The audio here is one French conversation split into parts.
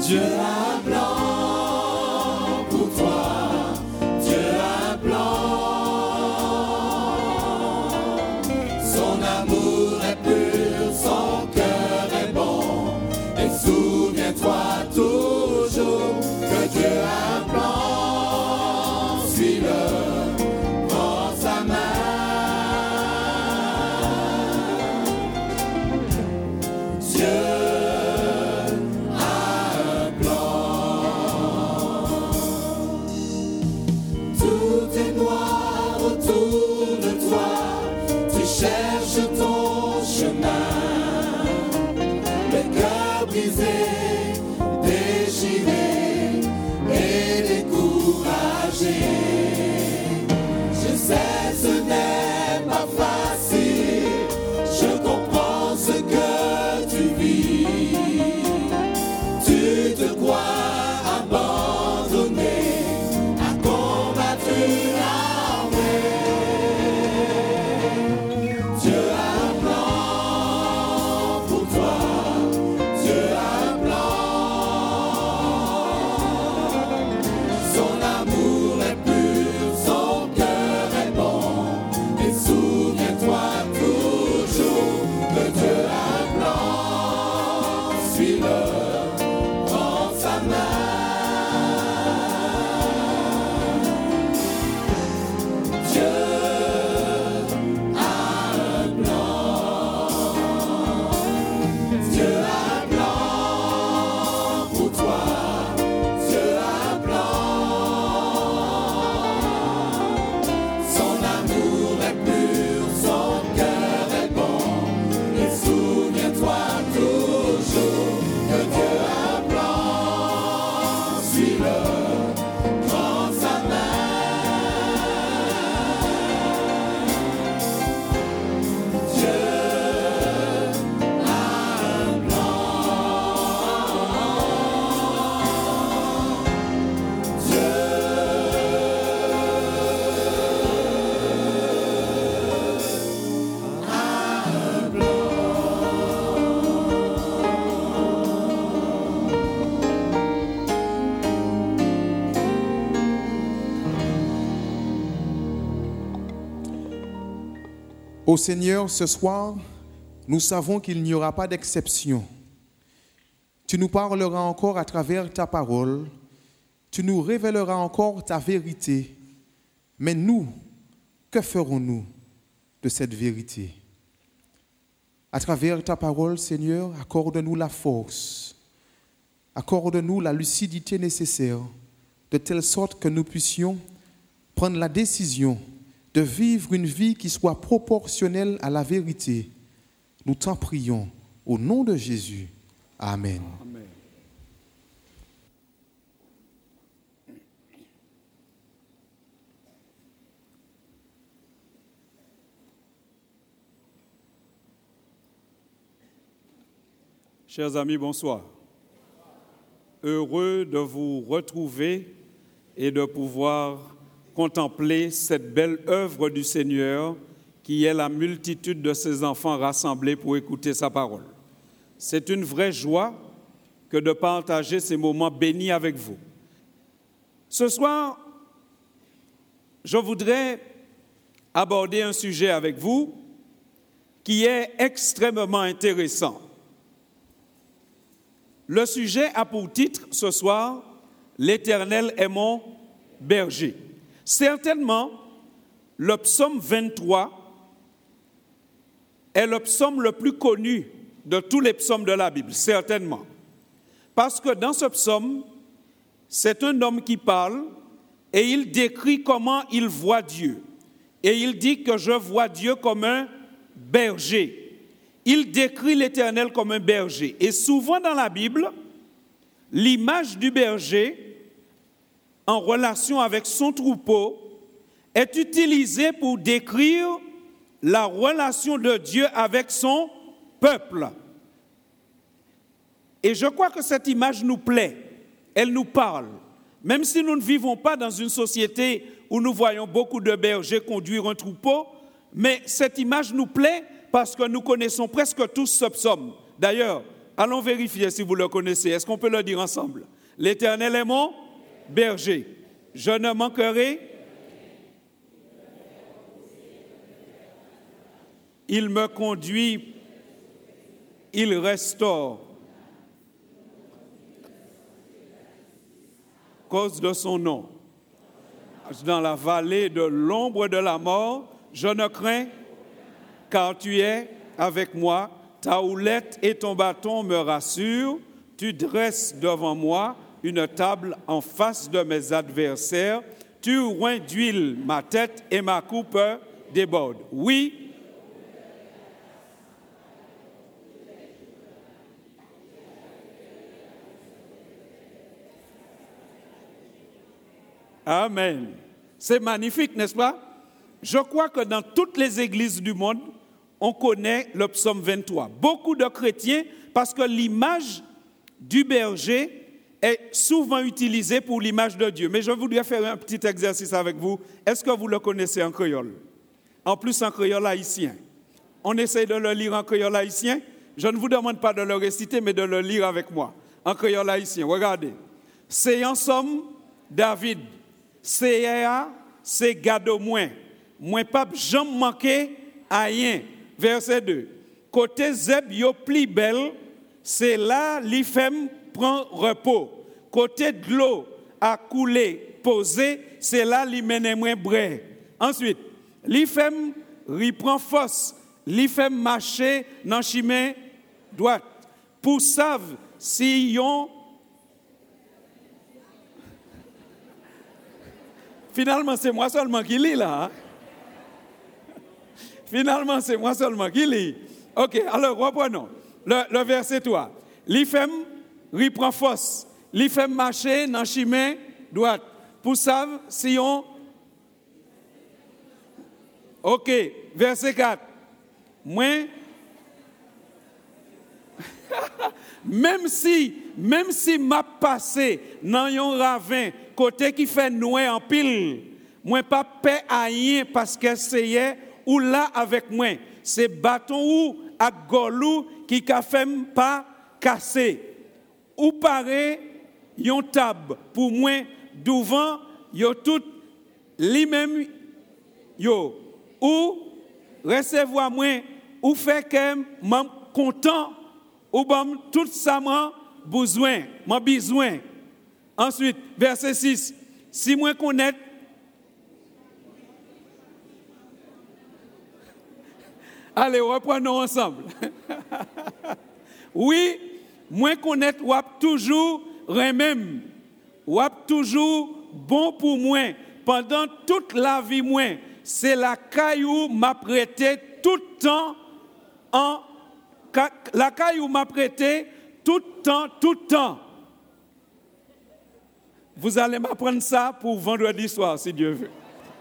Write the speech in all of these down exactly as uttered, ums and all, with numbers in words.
Dieu a un plan pour toi. Dieu a un plan. Son amour est pur, son cœur est bon. Et souviens-toi toujours que Dieu a un plan. Suis-le, prends sa main. Dieu cherche ton chemin, le cœur brisé, déchiré et découragé. Je sais ce n'est pas facile, je comprends ce que tu vis. Tu te crois abandonné, à combattre l'armée. Dieu a un plan pour toi, Dieu a un plan. Son amour est pur, son cœur est bon. Et souviens-toi toujours que Dieu a un plan. Suis-le, prends sa main. Dieu Ô Seigneur, ce soir, nous savons qu'il n'y aura pas d'exception. Tu nous parleras encore à travers ta parole, tu nous révéleras encore ta vérité. Mais nous, que ferons-nous de cette vérité? À travers ta parole, Seigneur, accorde-nous la force, accorde-nous la lucidité nécessaire, de telle sorte que nous puissions prendre la décision de vivre une vie qui soit proportionnelle à la vérité. Nous t'en prions au nom de Jésus. Amen. Amen. Chers amis, bonsoir. Heureux de vous retrouver et de pouvoir contempler cette belle œuvre du Seigneur qui est la multitude de ses enfants rassemblés pour écouter sa parole. C'est une vraie joie que de partager ces moments bénis avec vous. Ce soir, je voudrais aborder un sujet avec vous qui est extrêmement intéressant. Le sujet a pour titre ce soir « L'Éternel est mon berger ». Certainement, le psaume vingt-trois est le psaume le plus connu de tous les psaumes de la Bible, certainement. Parce que dans ce psaume, c'est un homme qui parle et il décrit comment il voit Dieu. Et il dit que je vois Dieu comme un berger. Il décrit l'Éternel comme un berger. Et souvent dans la Bible, l'image du berger en relation avec son troupeau est utilisée pour décrire la relation de Dieu avec son peuple. Et je crois que cette image nous plaît, elle nous parle. Même si nous ne vivons pas dans une société où nous voyons beaucoup de bergers conduire un troupeau, mais cette image nous plaît parce que nous connaissons presque tous ce psaume. D'ailleurs, Allons vérifier si vous le connaissez. Est-ce qu'on peut le dire ensemble? L'Éternel est mon berger. Je ne manquerai. Il me conduit. Il restaure. À cause de son nom. Dans la vallée de l'ombre de la mort, je ne crains, car tu es avec moi. Ta houlette et ton bâton me rassurent. Tu dresses devant moi une table en face de mes adversaires. Tu oins d'huile ma tête et ma coupe déborde. Oui. Amen. C'est magnifique, n'est-ce pas? Je crois que dans toutes les églises du monde, on connaît le psaume vingt-trois. Beaucoup de chrétiens, parce que l'image du berger est souvent utilisée pour l'image de Dieu. Mais je voudrais faire un petit exercice avec vous. Est-ce que vous le connaissez en créole? En plus, en créole haïtien. On essaye de le lire en créole haïtien. Je ne vous demande pas de le réciter, mais de le lire avec moi. En créole haïtien, regardez. C'est en somme David. C'est à, c'est gado moins. Moins pas jamais manqué à rien. Verset deux. Côté Zeb yo pli belle, c'est là l'Ifem prend repos. Côté de l'eau a coulé, posé, c'est là l'Imene moins bray. Ensuite, l'Ifem reprend force, l'Ifem marché dans chemin droite. Pour savent si yon. Finalement, c'est moi seulement qui lis là. Hein? Finalement, c'est moi seulement qui lis. Ok, alors reprenons. Le, le verset trois. L'Ifem reprend force. L'Ifem marché dans chemin droite. Pour savent si on. Ok, verset quatre. Moi. Même si, même si m'a passé dans un ravin, côté qui fait nouer en pile, moi pas paix à rien parce que c'est ou là avec moi. C'est bâton ou à golou qui ka fait pas casser. Ou paraît yon table pour moi devant yo tout lui-même yo ou recevoir moi ou fait que m'en content ou bon tout ça m'a besoin, m'a besoin. Ensuite, verset six. Si moi connaît Allez, reprenons ensemble. Oui, moi connaître ou toujours remem. Ou toujours bon pour moi pendant toute la vie moi. C'est la caillou m'a prêté tout le temps en la caillou m'a prêté tout le temps, tout le temps. Vous allez m'apprendre ça pour vendredi soir, si Dieu veut.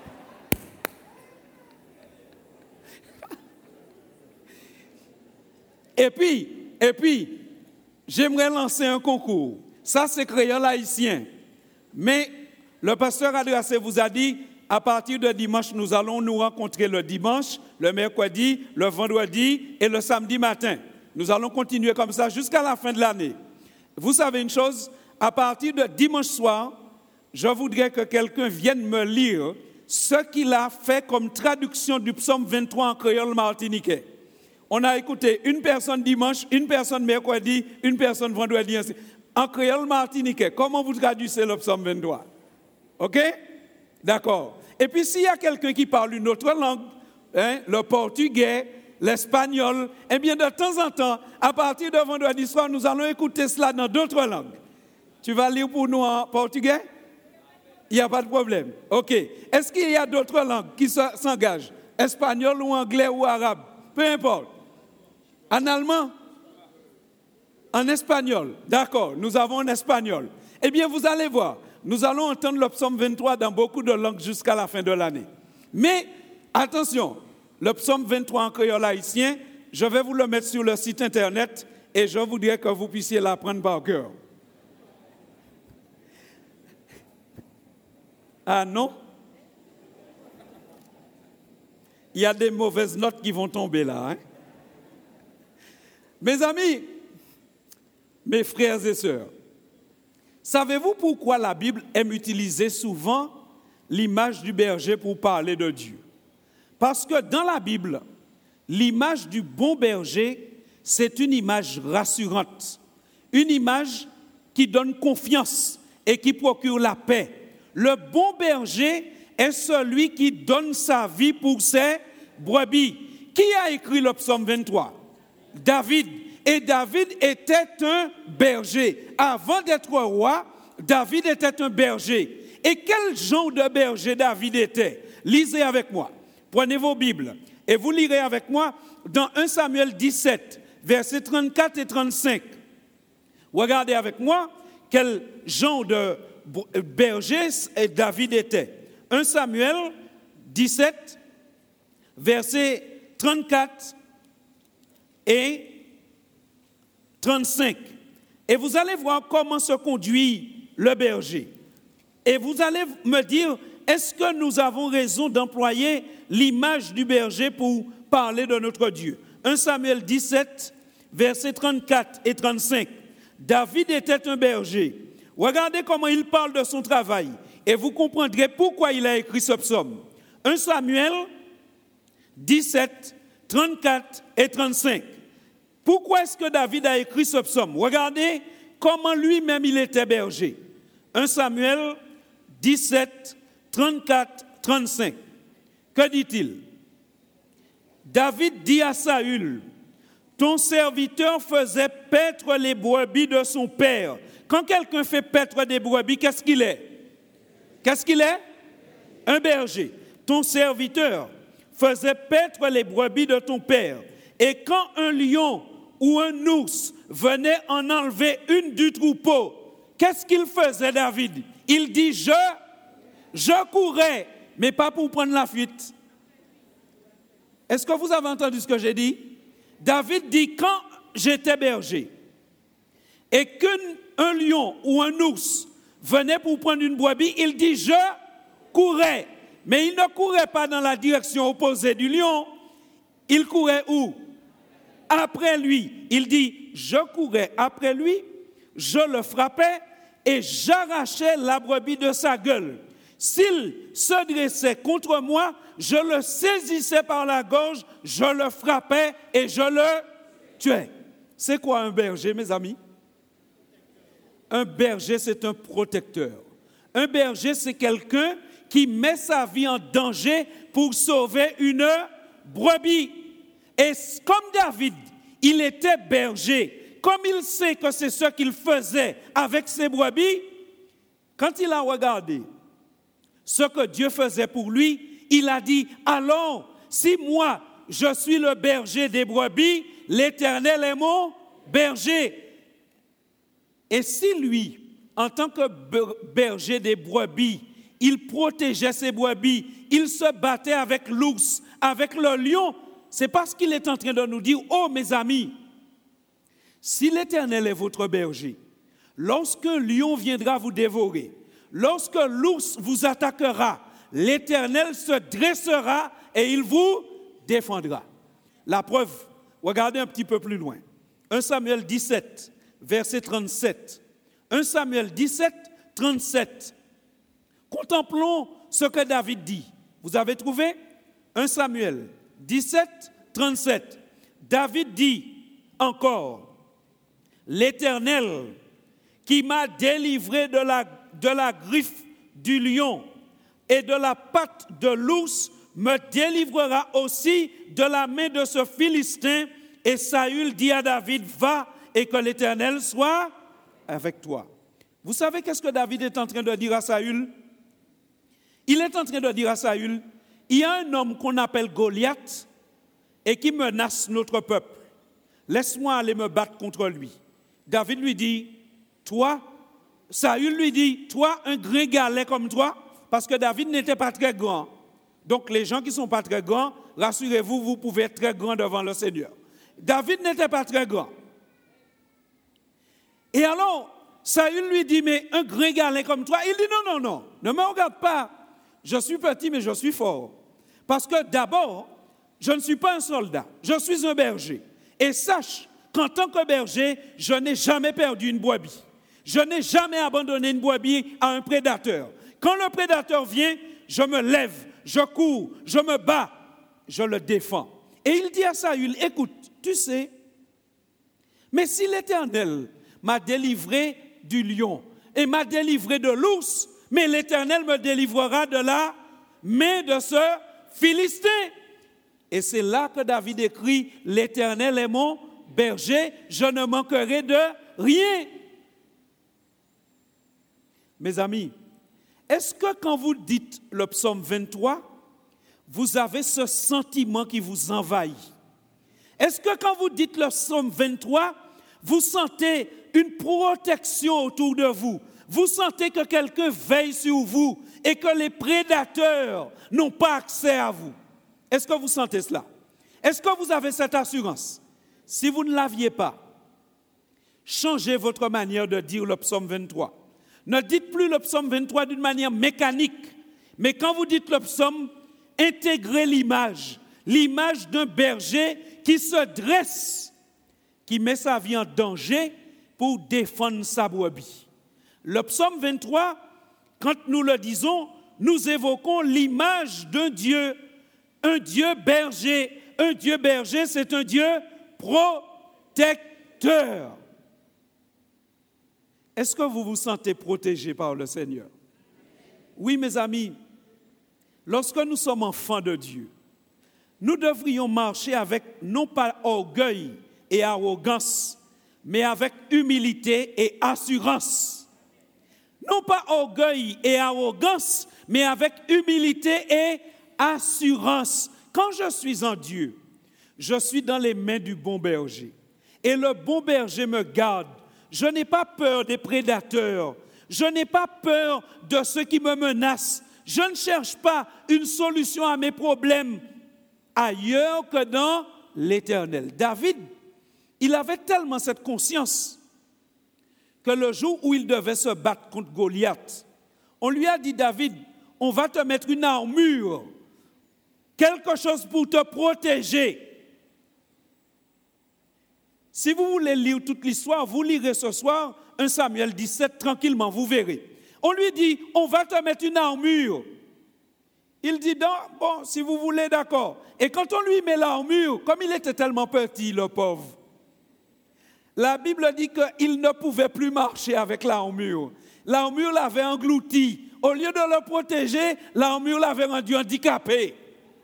Et puis, et puis, j'aimerais lancer un concours. Ça, c'est créole haïtien. Mais le pasteur Adressé vous a dit, à partir de dimanche, nous allons nous rencontrer le dimanche, le mercredi, le vendredi et le samedi matin. Nous allons continuer comme ça jusqu'à la fin de l'année. Vous savez une chose, à partir de dimanche soir, je voudrais que quelqu'un vienne me lire ce qu'il a fait comme traduction du psaume vingt-trois en créole martiniquais. On a écouté une personne dimanche, une personne mercredi, une personne vendredi. En créole martiniquais, comment vous traduisez le psaume vingt-trois? OK? D'accord. Et puis s'il y a quelqu'un qui parle une autre langue, hein, le portugais, l'espagnol, eh bien de temps en temps, à partir de vendredi soir, nous allons écouter cela dans d'autres langues. Tu vas lire pour nous en portugais? Il n'y a pas de problème. OK. Est-ce qu'il y a d'autres langues qui s'engagent? Espagnol ou anglais ou arabe? Peu importe. En allemand? En espagnol. D'accord. Nous avons en espagnol. Eh bien, vous allez voir. Nous allons entendre le psaume vingt-trois dans beaucoup de langues jusqu'à la fin de l'année. Mais, attention, le psaume vingt-trois en créole haïtien, je vais vous le mettre sur le site internet et je voudrais que vous puissiez l'apprendre par cœur. Ah non? Il y a des mauvaises notes qui vont tomber là. Hein? Mes amis, Mes frères et sœurs, savez-vous pourquoi la Bible aime utiliser souvent l'image du berger pour parler de Dieu? Parce que dans la Bible, l'image du bon berger, c'est une image rassurante, une image qui donne confiance et qui procure la paix. Le bon berger est celui qui donne sa vie pour ses brebis. Qui a écrit le psaume vingt-trois? David. Et David était un berger. Avant d'être roi, David était un berger. Et quel genre de berger David était? Lisez avec moi. Prenez vos Bibles et vous lirez avec moi dans un Samuel dix-sept, versets trente-quatre et trente-cinq. Regardez avec moi quel genre de berger David était. un Samuel dix-sept, versets trente-quatre et trente-cinq. Et vous allez voir comment se conduit le berger. Et vous allez me dire, est-ce que nous avons raison d'employer l'image du berger pour parler de notre Dieu? un Samuel dix-sept, versets trente-quatre et trente-cinq. David était un berger. Regardez comment il parle de son travail et vous comprendrez pourquoi il a écrit ce psaume. un Samuel dix-sept, trente-quatre et trente-cinq. Pourquoi est-ce que David a écrit ce psaume? Regardez comment lui-même il était berger. un Samuel dix-sept, trente-quatre, trente-cinq. Que dit-il? David dit à Saül, « Ton serviteur faisait paître les brebis de son père. » Quand quelqu'un fait paître des brebis, qu'est-ce qu'il est? Qu'est-ce qu'il est? Un berger. Ton serviteur faisait paître les brebis de ton père. Et quand un lion ou un ours venait en enlever une du troupeau, qu'est-ce qu'il faisait, David? Il dit, je, je courais, mais pas pour prendre la fuite. Est-ce que vous avez entendu ce que j'ai dit? David dit, quand j'étais berger, et qu'un lion ou un ours venait pour prendre une brebis, il dit, je courais. Mais il ne courait pas dans la direction opposée du lion. Il courait où? Après lui. Il dit, je courais après lui, je le frappais et j'arrachais la brebis de sa gueule. S'il se dressait contre moi, je le saisissais par la gorge, je le frappais et je le tuais. C'est quoi un berger, mes amis? Un berger, c'est un protecteur. Un berger, c'est quelqu'un qui met sa vie en danger pour sauver une brebis. Et comme David, il était berger, comme il sait que c'est ce qu'il faisait avec ses brebis, quand il a regardé ce que Dieu faisait pour lui, il a dit, allons, si moi, je suis le berger des brebis, l'Éternel est mon berger. Et si lui, en tant que berger des brebis, il protégeait ses brebis, il se battait avec l'ours, avec le lion, c'est parce qu'il est en train de nous dire, oh mes amis, si l'Éternel est votre berger, lorsqu'un lion viendra vous dévorer, lorsque l'ours vous attaquera, l'Éternel se dressera et il vous défendra. La preuve, regardez un petit peu plus loin. un Samuel dix-sept, verset trente-sept. un Samuel dix-sept, trente-sept. Contemplons ce que David dit. Vous avez trouvé? un Samuel dix-sept, trente-sept. David dit encore, « L'Éternel qui m'a délivré de la, de la griffe du lion et de la patte de l'ours me délivrera aussi de la main de ce Philistin. » Et Saül dit à David, « Va et que l'Éternel soit avec toi. » Vous savez qu'est-ce que David est en train de dire à Saül? Il est en train de dire à Saül, il y a un homme qu'on appelle Goliath et qui menace notre peuple. Laisse-moi aller me battre contre lui. David lui dit, toi, Saül lui dit, toi, un gringalet comme toi, parce que David n'était pas très grand. Donc les gens qui ne sont pas très grands, rassurez-vous, vous pouvez être très grand devant le Seigneur. David n'était pas très grand. Et alors, Saül lui dit, mais un gringalet comme toi, il dit, non, non, non, ne me regarde pas. Je suis petit, mais je suis fort. Parce que d'abord, je ne suis pas un soldat, je suis un berger. Et sache qu'en tant que berger, je n'ai jamais perdu une brebis. Je n'ai jamais abandonné une brebis à un prédateur. Quand le prédateur vient, je me lève, je cours, je me bats, je le défends. Et il dit à Saül, écoute, tu sais, mais si l'Éternel m'a délivré du lion et m'a délivré de l'ours, mais l'Éternel me délivrera de la main de ce Philistin. Et c'est là que David écrit, l'Éternel est mon berger, je ne manquerai de rien. Mes amis, est-ce que quand vous dites le psaume vingt-trois, vous avez ce sentiment qui vous envahit? Est-ce que quand vous dites le psaume vingt-trois, vous sentez une protection autour de vous? Vous sentez que quelqu'un veille sur vous et que les prédateurs n'ont pas accès à vous? Est-ce que vous sentez cela? Est-ce que vous avez cette assurance? Si vous ne l'aviez pas, changez votre manière de dire le psaume vingt-trois. Ne dites plus le psaume vingt-trois d'une manière mécanique, mais quand vous dites le psaume, intégrez l'image, l'image d'un berger qui se dresse, qui met sa vie en danger pour défendre sa brebis. Le psaume vingt-trois, quand nous le disons, nous évoquons l'image d'un Dieu, un Dieu berger. Un Dieu berger, c'est un Dieu protecteur. Est-ce que vous vous sentez protégé par le Seigneur? Oui, mes amis, lorsque nous sommes enfants de Dieu, nous devrions marcher avec non pas orgueil et arrogance, mais avec humilité et assurance. Non pas orgueil et arrogance, mais avec humilité et assurance. Quand je suis en Dieu, je suis dans les mains du bon berger. Et le bon berger me garde. Je n'ai pas peur des prédateurs. Je n'ai pas peur de ceux qui me menacent. Je ne cherche pas une solution à mes problèmes ailleurs que dans l'Éternel. David, il avait tellement cette conscience que le jour où il devait se battre contre Goliath, on lui a dit, David, on va te mettre une armure, quelque chose pour te protéger. Si vous voulez lire toute l'histoire, vous lirez ce soir un Samuel dix-sept tranquillement, vous verrez. On lui dit, on va te mettre une armure. Il dit, non, bon, si vous voulez, d'accord. Et quand on lui met l'armure, comme il était tellement petit, le pauvre, la Bible dit qu'il ne pouvait plus marcher avec l'armure. L'armure l'avait englouti. Au lieu de le protéger, l'armure l'avait rendu handicapé.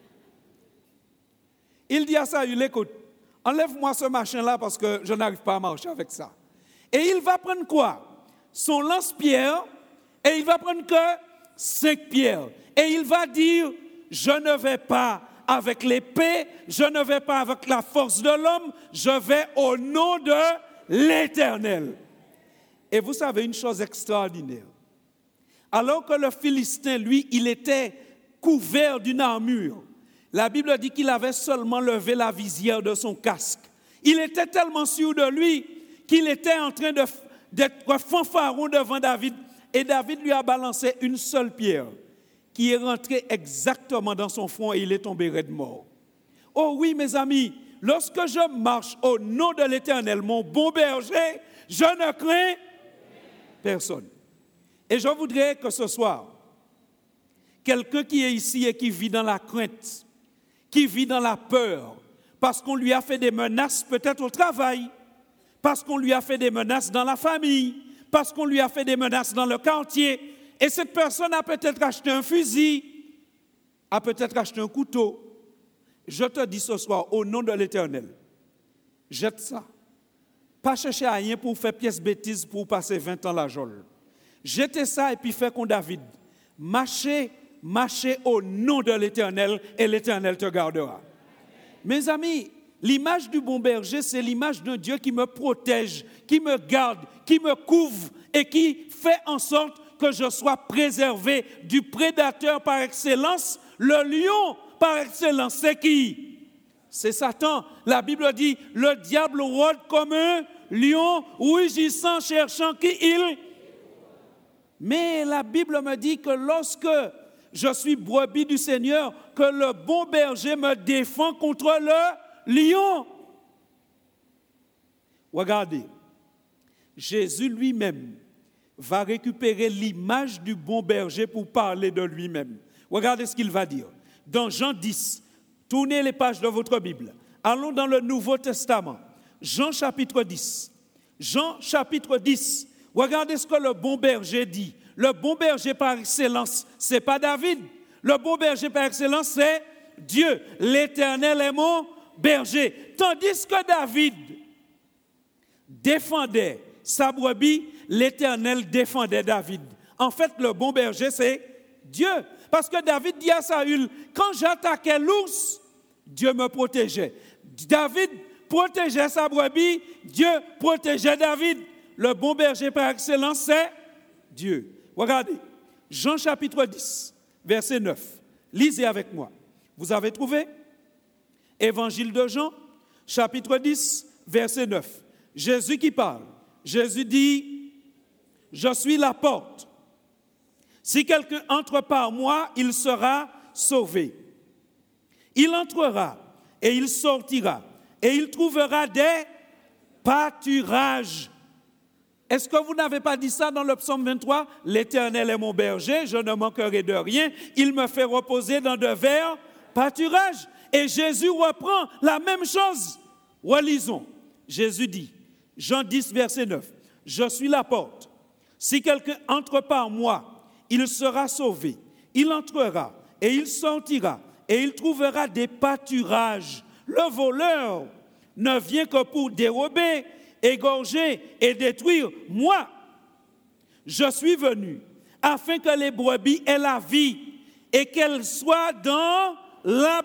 Il dit à Saül, écoute, enlève-moi ce machin-là parce que je n'arrive pas à marcher avec ça. Et il va prendre quoi? Son lance-pierre, et il va prendre que cinq pierres. Et il va dire, je ne vais pas avec l'épée, je ne vais pas avec la force de l'homme, je vais au nom de l'Éternel. Et vous savez une chose extraordinaire. Alors que le Philistin, lui, il était couvert d'une armure, la Bible dit qu'il avait seulement levé la visière de son casque. Il était tellement sûr de lui qu'il était en train de, d'être fanfaron devant David. Et David lui a balancé une seule pierre qui est rentrée exactement dans son front et il est tombé raide mort. Oh oui, mes amis, lorsque je marche au nom de l'Éternel, mon bon berger, je ne crains personne. Et je voudrais que ce soir, quelqu'un qui est ici et qui vit dans la crainte, qui vit dans la peur, parce qu'on lui a fait des menaces peut-être au travail, parce qu'on lui a fait des menaces dans la famille, parce qu'on lui a fait des menaces dans le quartier, et cette personne a peut-être acheté un fusil, a peut-être acheté un couteau. Je te dis ce soir, au nom de l'Éternel, jette ça. Pas chercher à rien pour faire pièce bêtise pour passer vingt ans la geôle. Jetez ça et puis faites comme David. Marchez, marchez au nom de l'Éternel et l'Éternel te gardera. Mes amis, l'image du bon berger, c'est l'image d'un Dieu qui me protège, qui me garde, qui me couvre et qui fait en sorte que je sois préservé du prédateur par excellence. Le lion par excellence, c'est qui? C'est Satan. La Bible dit, le diable rôde comme un lion rugissant, cherchant qui il. Mais la Bible me dit que lorsque je suis brebis du Seigneur, que le bon berger me défend contre le lion. Regardez, Jésus lui-même va récupérer l'image du bon berger pour parler de lui-même. Regardez ce qu'il va dire. Dans Jean dix, tournez les pages de votre Bible. Allons dans le Nouveau Testament. Jean chapitre dix. Jean chapitre dix. Regardez ce que le bon berger dit. Le bon berger par excellence, ce n'est pas David. Le bon berger par excellence, c'est Dieu. L'Éternel est mon berger. Tandis que David défendait sa brebis, l'Éternel défendait David. En fait, le bon berger, c'est Dieu. Parce que David dit à Saül, quand j'attaquais l'ours, Dieu me protégeait. David protégeait sa brebis, Dieu protégeait David. Le bon berger par excellence, c'est Dieu. Regardez, Jean chapitre dix, verset neuf. Lisez avec moi. Vous avez trouvé? Évangile de Jean, chapitre dix, verset neuf. Jésus qui parle. Jésus dit, « Je suis la porte. Si quelqu'un entre par moi, il sera sauvé. Il entrera et il sortira et il trouvera des pâturages. » Est-ce que vous n'avez pas dit ça dans le psaume vingt-trois? « L'Éternel est mon berger, je ne manquerai de rien. Il me fait reposer dans de verts pâturages. » Et Jésus reprend la même chose. Relisons. Jésus dit, Jean dix, verset neuf, « Je suis la porte. Si quelqu'un entre par moi, il sera sauvé. Il entrera et il sortira et il trouvera des pâturages. Le voleur ne vient que pour dérober, égorger et détruire. Moi, je suis venu afin que les brebis aient la vie et qu'elles soient dans l'abondance. »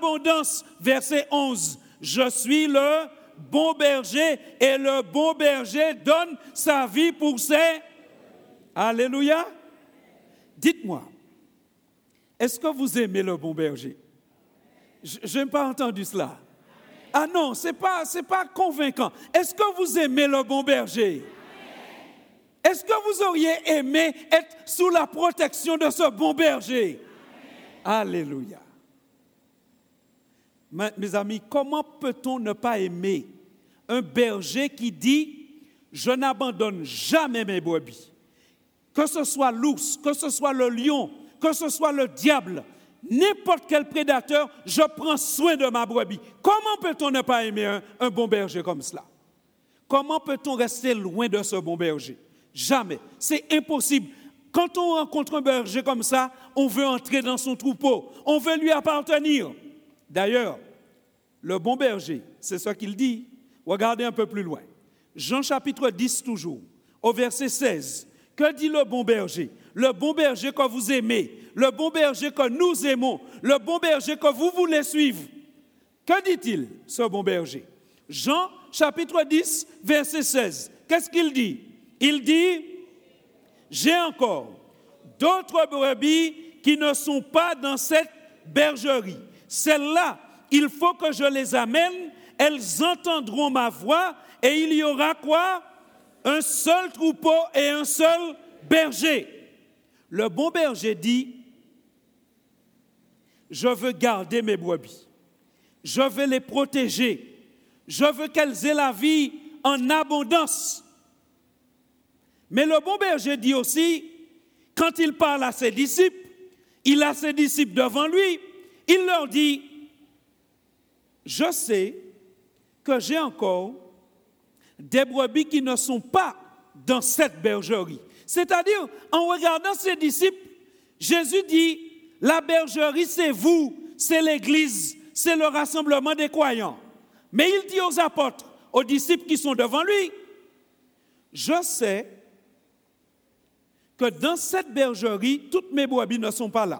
Verset onze. « Je suis le bon berger et le bon berger donne sa vie pour ses... » Alléluia. Dites-moi, est-ce que vous aimez le bon berger? Je n'ai pas entendu cela. Ah non, ce n'est pas, c'est pas convaincant. Est-ce que vous aimez le bon berger? Est-ce que vous auriez aimé être sous la protection de ce bon berger? Alléluia. Mes amis, comment peut-on ne pas aimer un berger qui dit « Je n'abandonne jamais mes brebis ». Que ce soit l'ours, que ce soit le lion, que ce soit le diable, n'importe quel prédateur, je prends soin de ma brebis. Comment peut-on ne pas aimer un, un bon berger comme cela? Comment peut-on rester loin de ce bon berger? Jamais. C'est impossible. Quand on rencontre un berger comme ça, on veut entrer dans son troupeau, on veut lui appartenir. D'ailleurs, le bon berger, c'est ce qu'il dit. Regardez un peu plus loin. Jean chapitre dix toujours, au verset seize. Que dit le bon berger? Le bon berger que vous aimez, le bon berger que nous aimons, le bon berger que vous voulez suivre. Que dit-il, ce bon berger? Jean chapitre dix, verset seize. Qu'est-ce qu'il dit? Il dit, « J'ai encore d'autres brebis qui ne sont pas dans cette bergerie. Celles-là, il faut que je les amène, elles entendront ma voix et il y aura quoi? Un seul troupeau et un seul berger. » Le bon berger dit, « Je veux garder mes brebis, je veux les protéger, je veux qu'elles aient la vie en abondance. » Mais le bon berger dit aussi, quand il parle à ses disciples, il a ses disciples devant lui, il leur dit, « Je sais que j'ai encore des brebis qui ne sont pas dans cette bergerie. » C'est-à-dire, en regardant ses disciples, Jésus dit, la bergerie, c'est vous, c'est l'Église, c'est le rassemblement des croyants. Mais il dit aux apôtres, aux disciples qui sont devant lui, je sais que dans cette bergerie, toutes mes brebis ne sont pas là.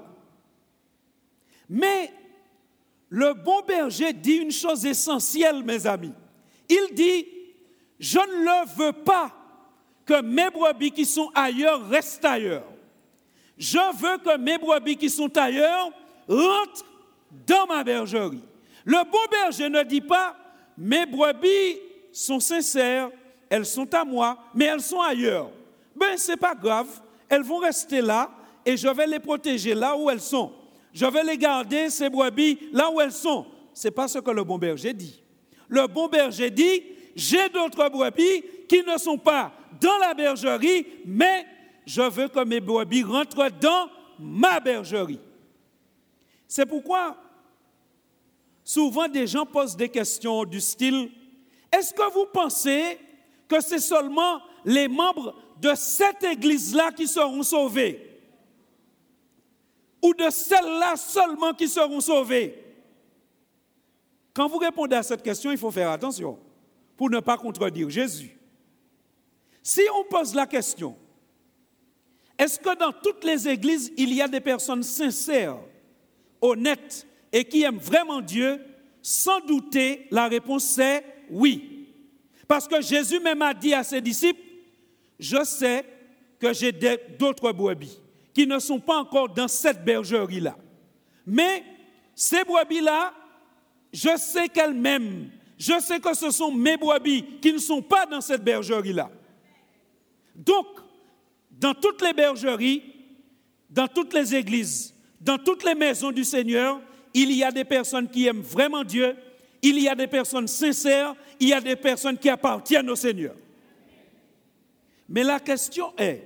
Mais le bon berger dit une chose essentielle, mes amis. Il dit, je ne le veux pas que mes brebis qui sont ailleurs restent ailleurs. Je veux que mes brebis qui sont ailleurs rentrent dans ma bergerie. Le bon berger ne dit pas, mes brebis sont sincères, elles sont à moi, mais elles sont ailleurs. Ben, ce n'est pas grave, elles vont rester là et je vais les protéger là où elles sont. Je vais les garder, ces brebis, là où elles sont. Ce n'est pas ce que le bon berger dit. Le bon berger dit, j'ai d'autres brebis qui ne sont pas dans la bergerie, mais je veux que mes brebis rentrent dans ma bergerie. C'est pourquoi souvent des gens posent des questions du style « Est-ce que vous pensez que c'est seulement les membres de cette église-là qui seront sauvés? Ou de celle-là seulement qui seront sauvés ?» Quand vous répondez à cette question, il faut faire attention pour ne pas contredire Jésus. Si on pose la question, est-ce que dans toutes les églises, il y a des personnes sincères, honnêtes et qui aiment vraiment Dieu? Sans douter, la réponse c'est oui. Parce que Jésus même a dit à ses disciples, je sais que j'ai d'autres brebis qui ne sont pas encore dans cette bergerie-là. Mais ces brebis-là, je sais qu'elles m'aiment. Je sais que ce sont mes brebis qui ne sont pas dans cette bergerie-là. Donc, dans toutes les bergeries, dans toutes les églises, dans toutes les maisons du Seigneur, il y a des personnes qui aiment vraiment Dieu, il y a des personnes sincères, il y a des personnes qui appartiennent au Seigneur. Mais la question est,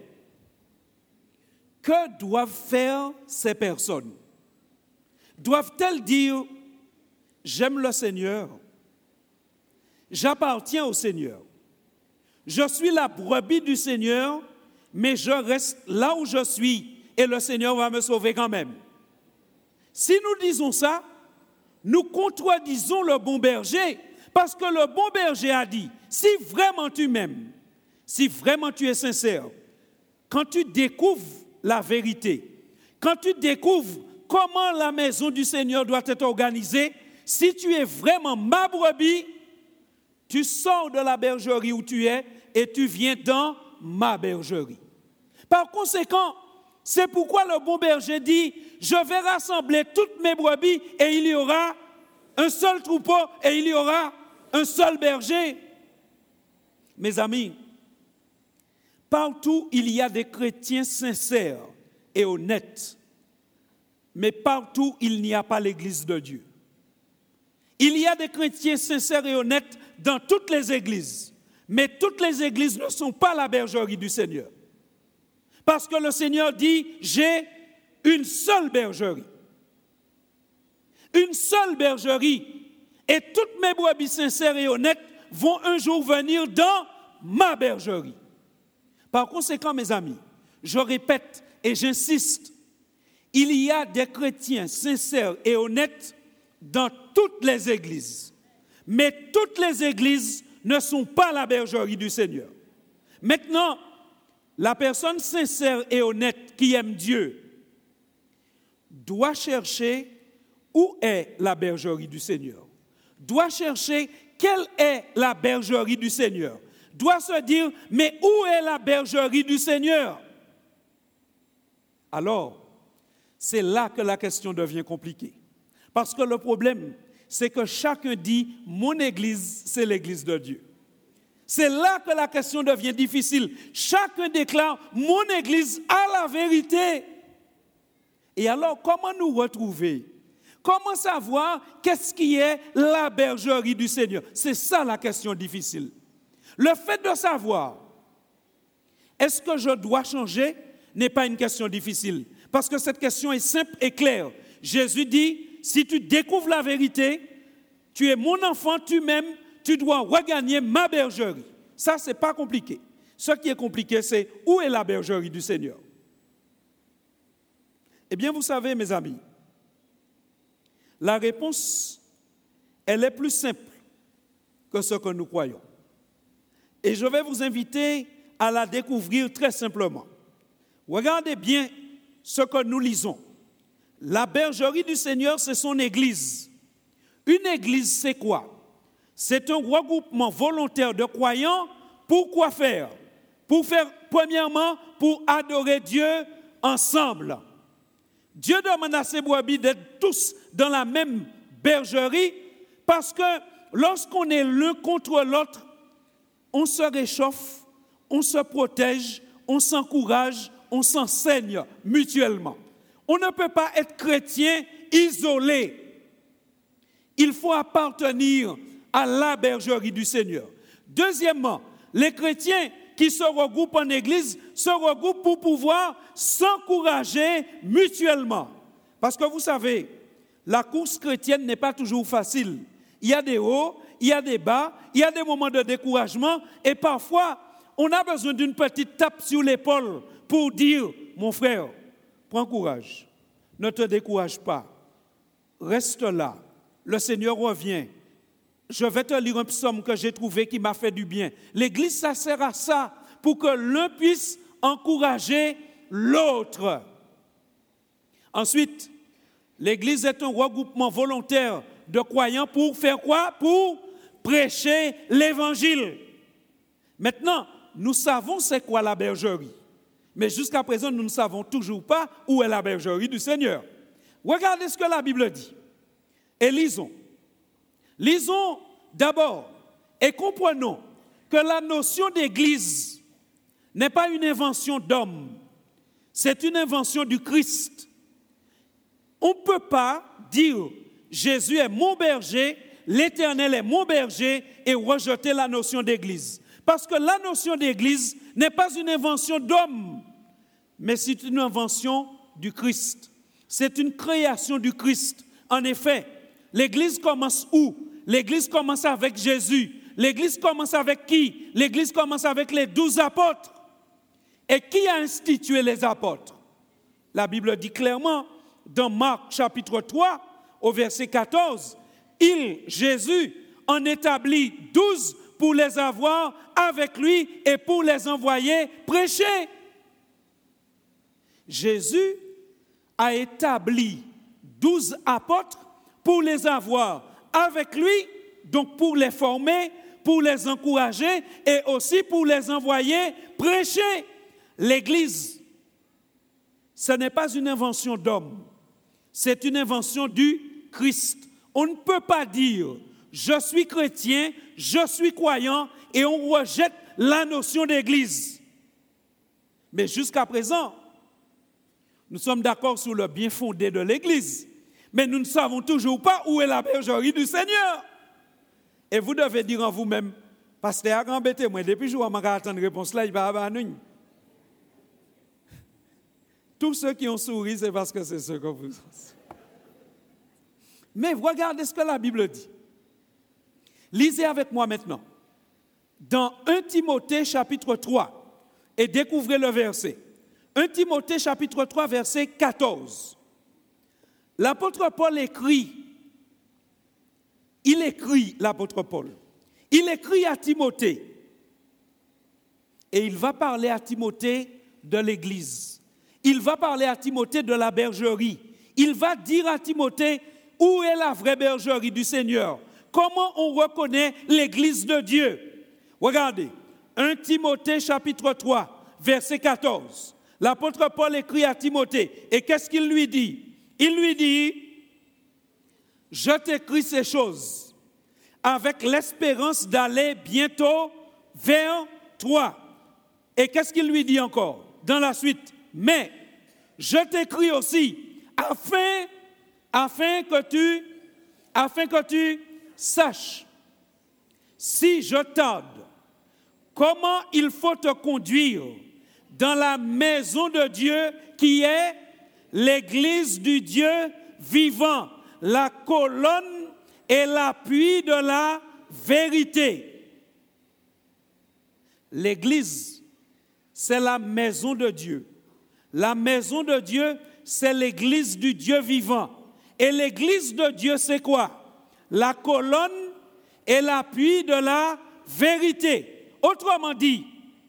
que doivent faire ces personnes? Doivent-elles dire, j'aime le Seigneur, j'appartiens au Seigneur, je suis la brebis du Seigneur, mais je reste là où je suis et le Seigneur va me sauver quand même. Si nous disons ça, nous contredisons le bon berger, parce que le bon berger a dit, si vraiment tu m'aimes, si vraiment tu es sincère, quand tu découvres la vérité, quand tu découvres comment la maison du Seigneur doit être organisée, si tu es vraiment ma brebis, tu sors de la bergerie où tu es et tu viens dans ma bergerie. Par conséquent, c'est pourquoi le bon berger dit, je vais rassembler toutes mes brebis et il y aura un seul troupeau et il y aura un seul berger. Mes amis, partout il y a des chrétiens sincères et honnêtes, mais partout il n'y a pas l'Église de Dieu. Il y a des chrétiens sincères et honnêtes dans toutes les églises, mais toutes les églises ne sont pas la bergerie du Seigneur. Parce que le Seigneur dit, j'ai une seule bergerie. Une seule bergerie. Et toutes mes brebis sincères et honnêtes vont un jour venir dans ma bergerie. Par conséquent, mes amis, je répète et j'insiste, il y a des chrétiens sincères et honnêtes dans toutes les églises. Mais toutes les églises ne sont pas la bergerie du Seigneur. Maintenant, la personne sincère et honnête qui aime Dieu doit chercher où est la bergerie du Seigneur. Doit chercher quelle est la bergerie du Seigneur. Doit se dire, mais où est la bergerie du Seigneur? Alors, c'est là que la question devient compliquée. Parce que le problème, c'est que chacun dit, mon église, c'est l'église de Dieu. C'est là que la question devient difficile. Chacun déclare, mon église a la vérité. Et alors, comment nous retrouver? Comment savoir qu'est-ce qui est la bergerie du Seigneur? C'est ça la question difficile. Le fait de savoir, est-ce que je dois changer, n'est pas une question difficile. Parce que cette question est simple et claire. Jésus dit, si tu découvres la vérité, tu es mon enfant, tu m'aimes, tu dois regagner ma bergerie. Ça, ce n'est pas compliqué. Ce qui est compliqué, c'est où est la bergerie du Seigneur? Eh bien, vous savez, mes amis, la réponse, elle est plus simple que ce que nous croyons. Et je vais vous inviter à la découvrir très simplement. Regardez bien ce que nous lisons. La bergerie du Seigneur, c'est son église. Une église, c'est quoi? C'est un regroupement volontaire de croyants. Pour quoi faire? Pour faire, premièrement, pour adorer Dieu ensemble. Dieu demande à ses brebis d'être tous dans la même bergerie parce que lorsqu'on est l'un contre l'autre, on se réchauffe, on se protège, on s'encourage, on s'enseigne mutuellement. On ne peut pas être chrétien isolé. Il faut appartenir à la bergerie du Seigneur. Deuxièmement, les chrétiens qui se regroupent en église se regroupent pour pouvoir s'encourager mutuellement. Parce que vous savez, la course chrétienne n'est pas toujours facile. Il y a des hauts, il y a des bas, il y a des moments de découragement et parfois, on a besoin d'une petite tape sur l'épaule pour dire, mon frère, prends courage, ne te décourage pas, reste là, le Seigneur revient. Je vais te lire un psaume que j'ai trouvé qui m'a fait du bien. L'église, ça sert à ça, pour que l'un puisse encourager l'autre. Ensuite, l'église est un regroupement volontaire de croyants pour faire quoi? Pour prêcher l'évangile. Maintenant, nous savons c'est quoi la bergerie. Mais jusqu'à présent, nous ne savons toujours pas où est la bergerie du Seigneur. Regardez ce que la Bible dit. Et lisons. Lisons d'abord et comprenons que la notion d'église n'est pas une invention d'homme, c'est une invention du Christ. On ne peut pas dire Jésus est mon berger, l'Éternel est mon berger et rejeter la notion d'église. Parce que la notion d'église n'est pas une invention d'homme, mais c'est une invention du Christ. C'est une création du Christ. En effet, l'église commence où? L'église commence avec Jésus. L'église commence avec qui? L'église commence avec les douze apôtres. Et qui a institué les apôtres? La Bible dit clairement, dans Marc chapitre trois, au verset quatorze, il, Jésus, en établit douze pour les avoir avec lui et pour les envoyer prêcher. Jésus a établi douze apôtres pour les avoir avec lui, donc pour les former, pour les encourager et aussi pour les envoyer prêcher. L'Église, ce n'est pas une invention d'homme, c'est une invention du Christ. On ne peut pas dire « je suis chrétien, je suis croyant » et on rejette la notion d'Église. Mais jusqu'à présent, nous sommes d'accord sur le bien fondé de l'Église, mais nous ne savons toujours pas où est la bergerie du Seigneur. Et vous devez dire en vous-même, pasteur, embêtez-moi, depuis que je vais attendre une réponse là, il va avoir une. Tous ceux qui ont souri, c'est parce que c'est ce que vous. Mais regardez ce que la Bible dit. Lisez avec moi maintenant. Dans premier Timothée chapitre trois, et découvrez le verset. premier Timothée chapitre trois, verset quatorze. L'apôtre Paul écrit, il écrit, l'apôtre Paul, il écrit à Timothée, et il va parler à Timothée de l'Église. Il va parler à Timothée de la bergerie. Il va dire à Timothée où est la vraie bergerie du Seigneur. Comment on reconnaît l'Église de Dieu. Regardez, premier Timothée chapitre trois, verset quatorze. L'apôtre Paul écrit à Timothée. Et qu'est-ce qu'il lui dit? Il lui dit, je t'écris ces choses avec l'espérance d'aller bientôt vers toi. Et qu'est-ce qu'il lui dit encore dans la suite? Mais je t'écris aussi afin, afin que tu, afin que tu saches, si je tarde, comment il faut te conduire dans la maison de Dieu qui est l'Église du Dieu vivant, la colonne et l'appui de la vérité. L'Église, c'est la maison de Dieu. La maison de Dieu, c'est l'Église du Dieu vivant. Et l'Église de Dieu, c'est quoi? La colonne et l'appui de la vérité. Autrement dit,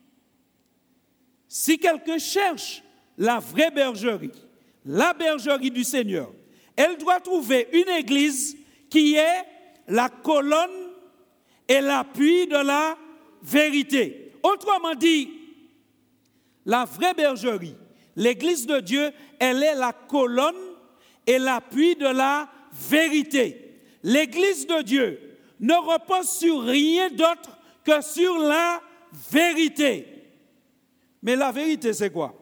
si quelqu'un cherche la vraie bergerie, la bergerie du Seigneur, elle doit trouver une église qui est la colonne et l'appui de la vérité. Autrement dit, la vraie bergerie, l'église de Dieu, elle est la colonne et l'appui de la vérité. L'église de Dieu ne repose sur rien d'autre que sur la vérité. Mais la vérité, c'est quoi?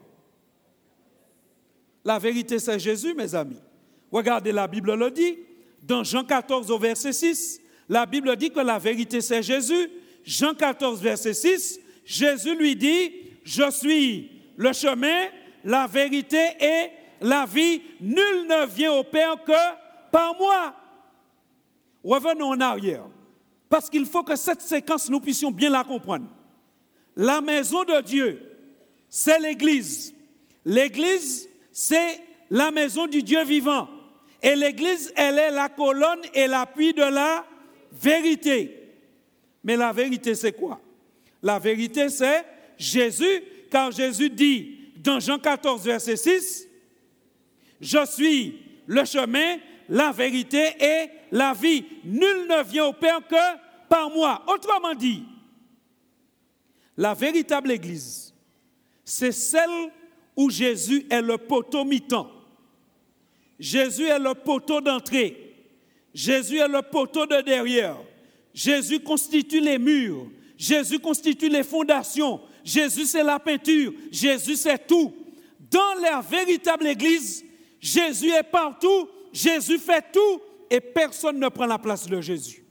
La vérité, c'est Jésus, mes amis. Regardez, la Bible le dit. Dans Jean quatorze, au verset six, la Bible dit que la vérité, c'est Jésus. Jean quatorze, verset six, Jésus lui dit, « Je suis le chemin, la vérité et la vie. Nul ne vient au Père que par moi. » Revenons en arrière, parce qu'il faut que cette séquence, nous puissions bien la comprendre. La maison de Dieu, c'est l'Église. L'Église, c'est la maison du Dieu vivant. Et l'Église, elle est la colonne et l'appui de la vérité. Mais la vérité, c'est quoi? La vérité, c'est Jésus, car Jésus dit dans Jean quatorze, verset six, « Je suis le chemin, la vérité et la vie. Nul ne vient au Père que par moi. » Autrement dit, la véritable Église, c'est celle où Jésus est le poteau mitant. Jésus est le poteau d'entrée. Jésus est le poteau de derrière. Jésus constitue les murs. Jésus constitue les fondations. Jésus, c'est la peinture. Jésus, c'est tout. Dans la véritable Église, Jésus est partout. Jésus fait tout et personne ne prend la place de Jésus.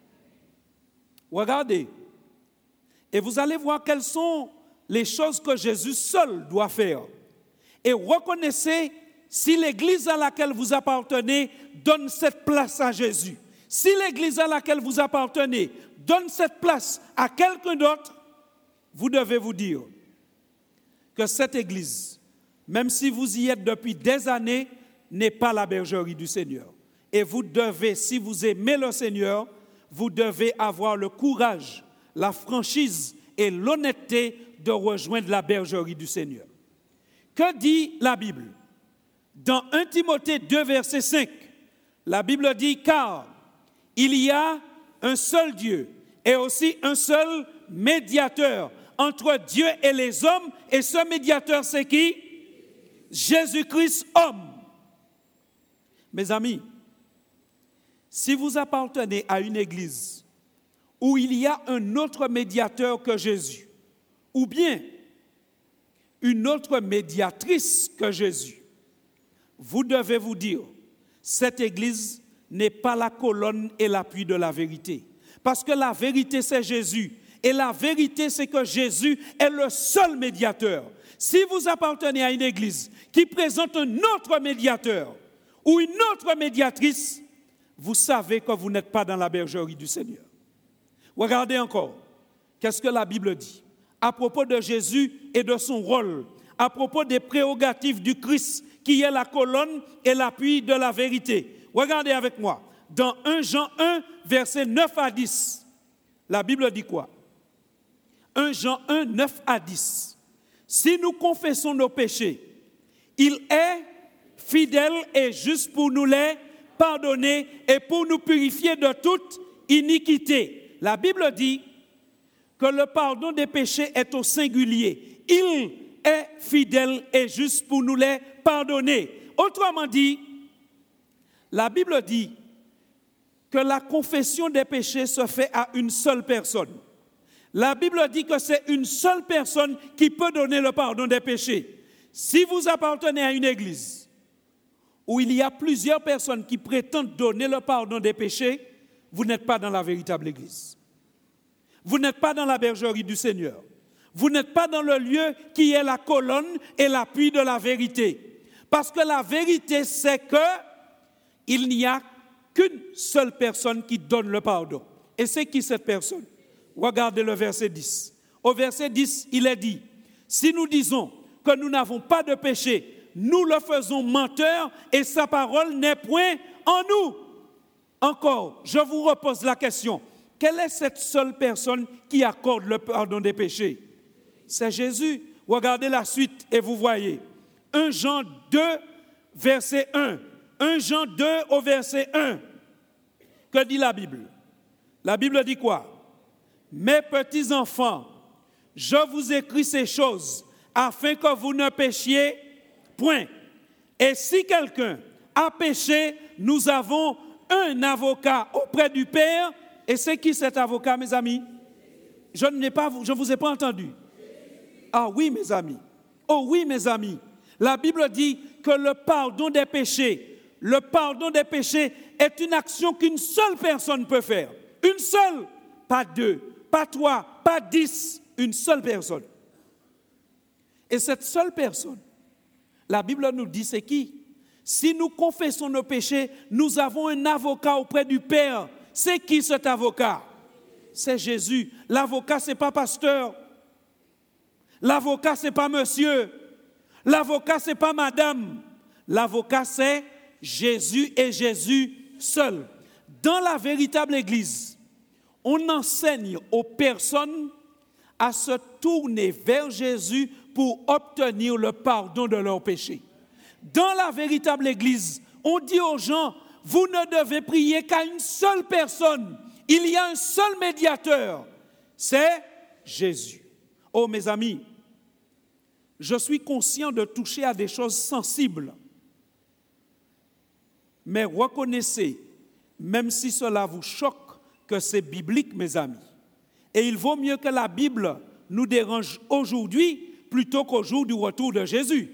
Regardez. Et vous allez voir quelles sont les choses que Jésus seul doit faire. Et reconnaissez si l'Église à laquelle vous appartenez donne cette place à Jésus. Si l'Église à laquelle vous appartenez donne cette place à quelqu'un d'autre, vous devez vous dire que cette Église, même si vous y êtes depuis des années, n'est pas la bergerie du Seigneur. Et vous devez, si vous aimez le Seigneur, vous devez avoir le courage, la franchise et l'honnêteté de rejoindre la bergerie du Seigneur. Que dit la Bible? Dans premier Timothée deux, verset cinq, la Bible dit « Car il y a un seul Dieu et aussi un seul médiateur entre Dieu et les hommes, et ce médiateur, c'est qui? Jésus-Christ, homme. » Mes amis, si vous appartenez à une église où il y a un autre médiateur que Jésus, ou bien une autre médiatrice que Jésus, vous devez vous dire, cette église n'est pas la colonne et l'appui de la vérité. Parce que la vérité, c'est Jésus. Et la vérité, c'est que Jésus est le seul médiateur. Si vous appartenez à une église qui présente un autre médiateur ou une autre médiatrice, vous savez que vous n'êtes pas dans la bergerie du Seigneur. Regardez encore, qu'est-ce que la Bible dit à propos de Jésus et de son rôle, à propos des prérogatives du Christ, qui est la colonne et l'appui de la vérité. Regardez avec moi, dans premier Jean un, versets neuf à dix, la Bible dit quoi? premier Jean un, neuf à dix. Si nous confessons nos péchés, il est fidèle et juste pour nous les pardonner et pour nous purifier de toute iniquité. La Bible dit que le pardon des péchés est au singulier. Il est fidèle et juste pour nous les pardonner. Autrement dit, la Bible dit que la confession des péchés se fait à une seule personne. La Bible dit que c'est une seule personne qui peut donner le pardon des péchés. Si vous appartenez à une église où il y a plusieurs personnes qui prétendent donner le pardon des péchés, vous n'êtes pas dans la véritable église. Vous n'êtes pas dans la bergerie du Seigneur. Vous n'êtes pas dans le lieu qui est la colonne et l'appui de la vérité. Parce que la vérité, c'est qu'il n'y a qu'une seule personne qui donne le pardon. Et c'est qui cette personne? Regardez le verset dix. Au verset dix, il est dit, « Si nous disons que nous n'avons pas de péché, nous le faisons menteur et sa parole n'est point en nous. » Encore, je vous repose la question. Quelle est cette seule personne qui accorde le pardon des péchés? C'est Jésus. Regardez la suite et vous voyez. premier Jean deux, verset un. premier Jean deux au verset un. Que dit la Bible? La Bible dit quoi? « Mes petits enfants, je vous écris ces choses afin que vous ne péchiez point. Et si quelqu'un a péché, nous avons un avocat auprès du Père. » Et c'est qui cet avocat, mes amis? Je ne pas, je vous ai pas entendu. Ah oui, mes amis. Oh oui, mes amis. La Bible dit que le pardon des péchés, le pardon des péchés est une action qu'une seule personne peut faire. Une seule, pas deux, pas trois, pas dix, une seule personne. Et cette seule personne, la Bible nous dit c'est qui? Si nous confessons nos péchés, nous avons un avocat auprès du Père. C'est qui cet avocat? C'est Jésus. L'avocat, ce n'est pas pasteur. L'avocat, ce n'est pas monsieur. L'avocat, ce n'est pas madame. L'avocat, c'est Jésus et Jésus seul. Dans la véritable Église, on enseigne aux personnes à se tourner vers Jésus pour obtenir le pardon de leurs péchés. Dans la véritable Église, on dit aux gens, vous ne devez prier qu'à une seule personne. Il y a un seul médiateur, c'est Jésus. Oh mes amis, je suis conscient de toucher à des choses sensibles. Mais reconnaissez, même si cela vous choque, que c'est biblique, mes amis. Et il vaut mieux que la Bible nous dérange aujourd'hui plutôt qu'au jour du retour de Jésus.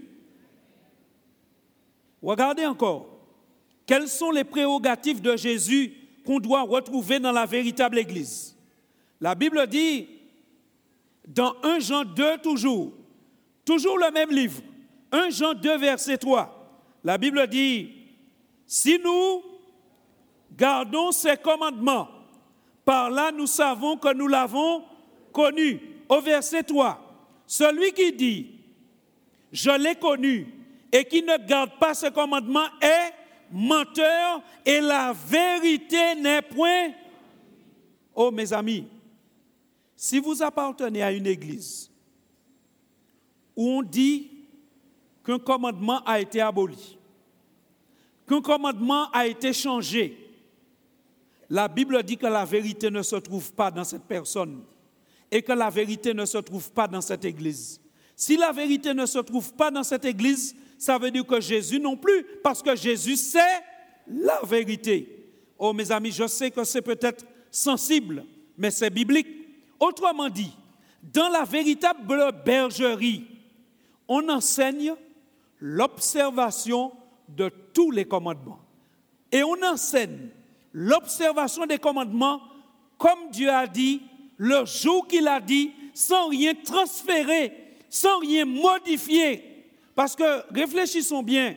Regardez encore, quelles sont les prérogatives de Jésus qu'on doit retrouver dans la véritable Église? La Bible dit, dans un Jean deux toujours, toujours le même livre, un Jean deux verset trois, la Bible dit, si nous gardons ses commandements, par là nous savons que nous l'avons connu. Au verset trois, celui qui dit, je l'ai connu, et qui ne garde pas ses commandements est menteur, et la vérité n'est point. Oh mes amis, si vous appartenez à une église où on dit qu'un commandement a été aboli, qu'un commandement a été changé, la Bible dit que la vérité ne se trouve pas dans cette personne et que la vérité ne se trouve pas dans cette église. Si la vérité ne se trouve pas dans cette église, ça veut dire que Jésus non plus, parce que Jésus, c'est la vérité. Oh mes amis, je sais que c'est peut-être sensible, mais c'est biblique. Autrement dit, dans la véritable bergerie, on enseigne l'observation de tous les commandements. Et on enseigne l'observation des commandements comme Dieu a dit, le jour qu'il a dit, sans rien transférer, sans rien modifier. Parce que, réfléchissons bien,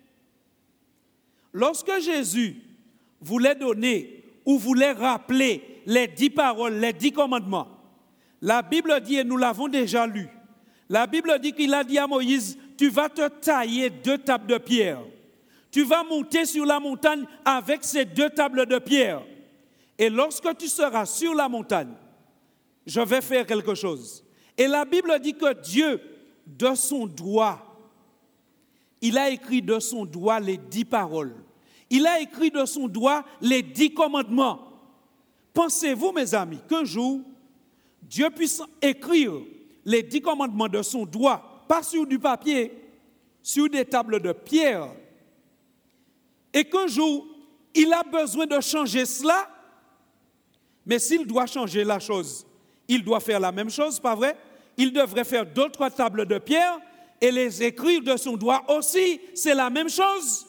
lorsque Jésus voulait donner ou voulait rappeler les dix paroles, les dix commandements, la Bible dit, et nous l'avons déjà lu, la Bible dit qu'il a dit à Moïse, tu vas te tailler deux tables de pierre. Tu vas monter sur la montagne avec ces deux tables de pierre. Et lorsque tu seras sur la montagne, je vais faire quelque chose. Et la Bible dit que Dieu, de son doigt, il a écrit de son doigt les dix paroles. Il a écrit de son doigt les dix commandements. Pensez-vous, mes amis, qu'un jour, Dieu puisse écrire les dix commandements de son doigt, pas sur du papier, sur des tables de pierre, et qu'un jour, il a besoin de changer cela, mais s'il doit changer la chose, il doit faire la même chose, pas vrai? Il devrait faire d'autres tables de pierre et les écrire de son doigt aussi, c'est la même chose.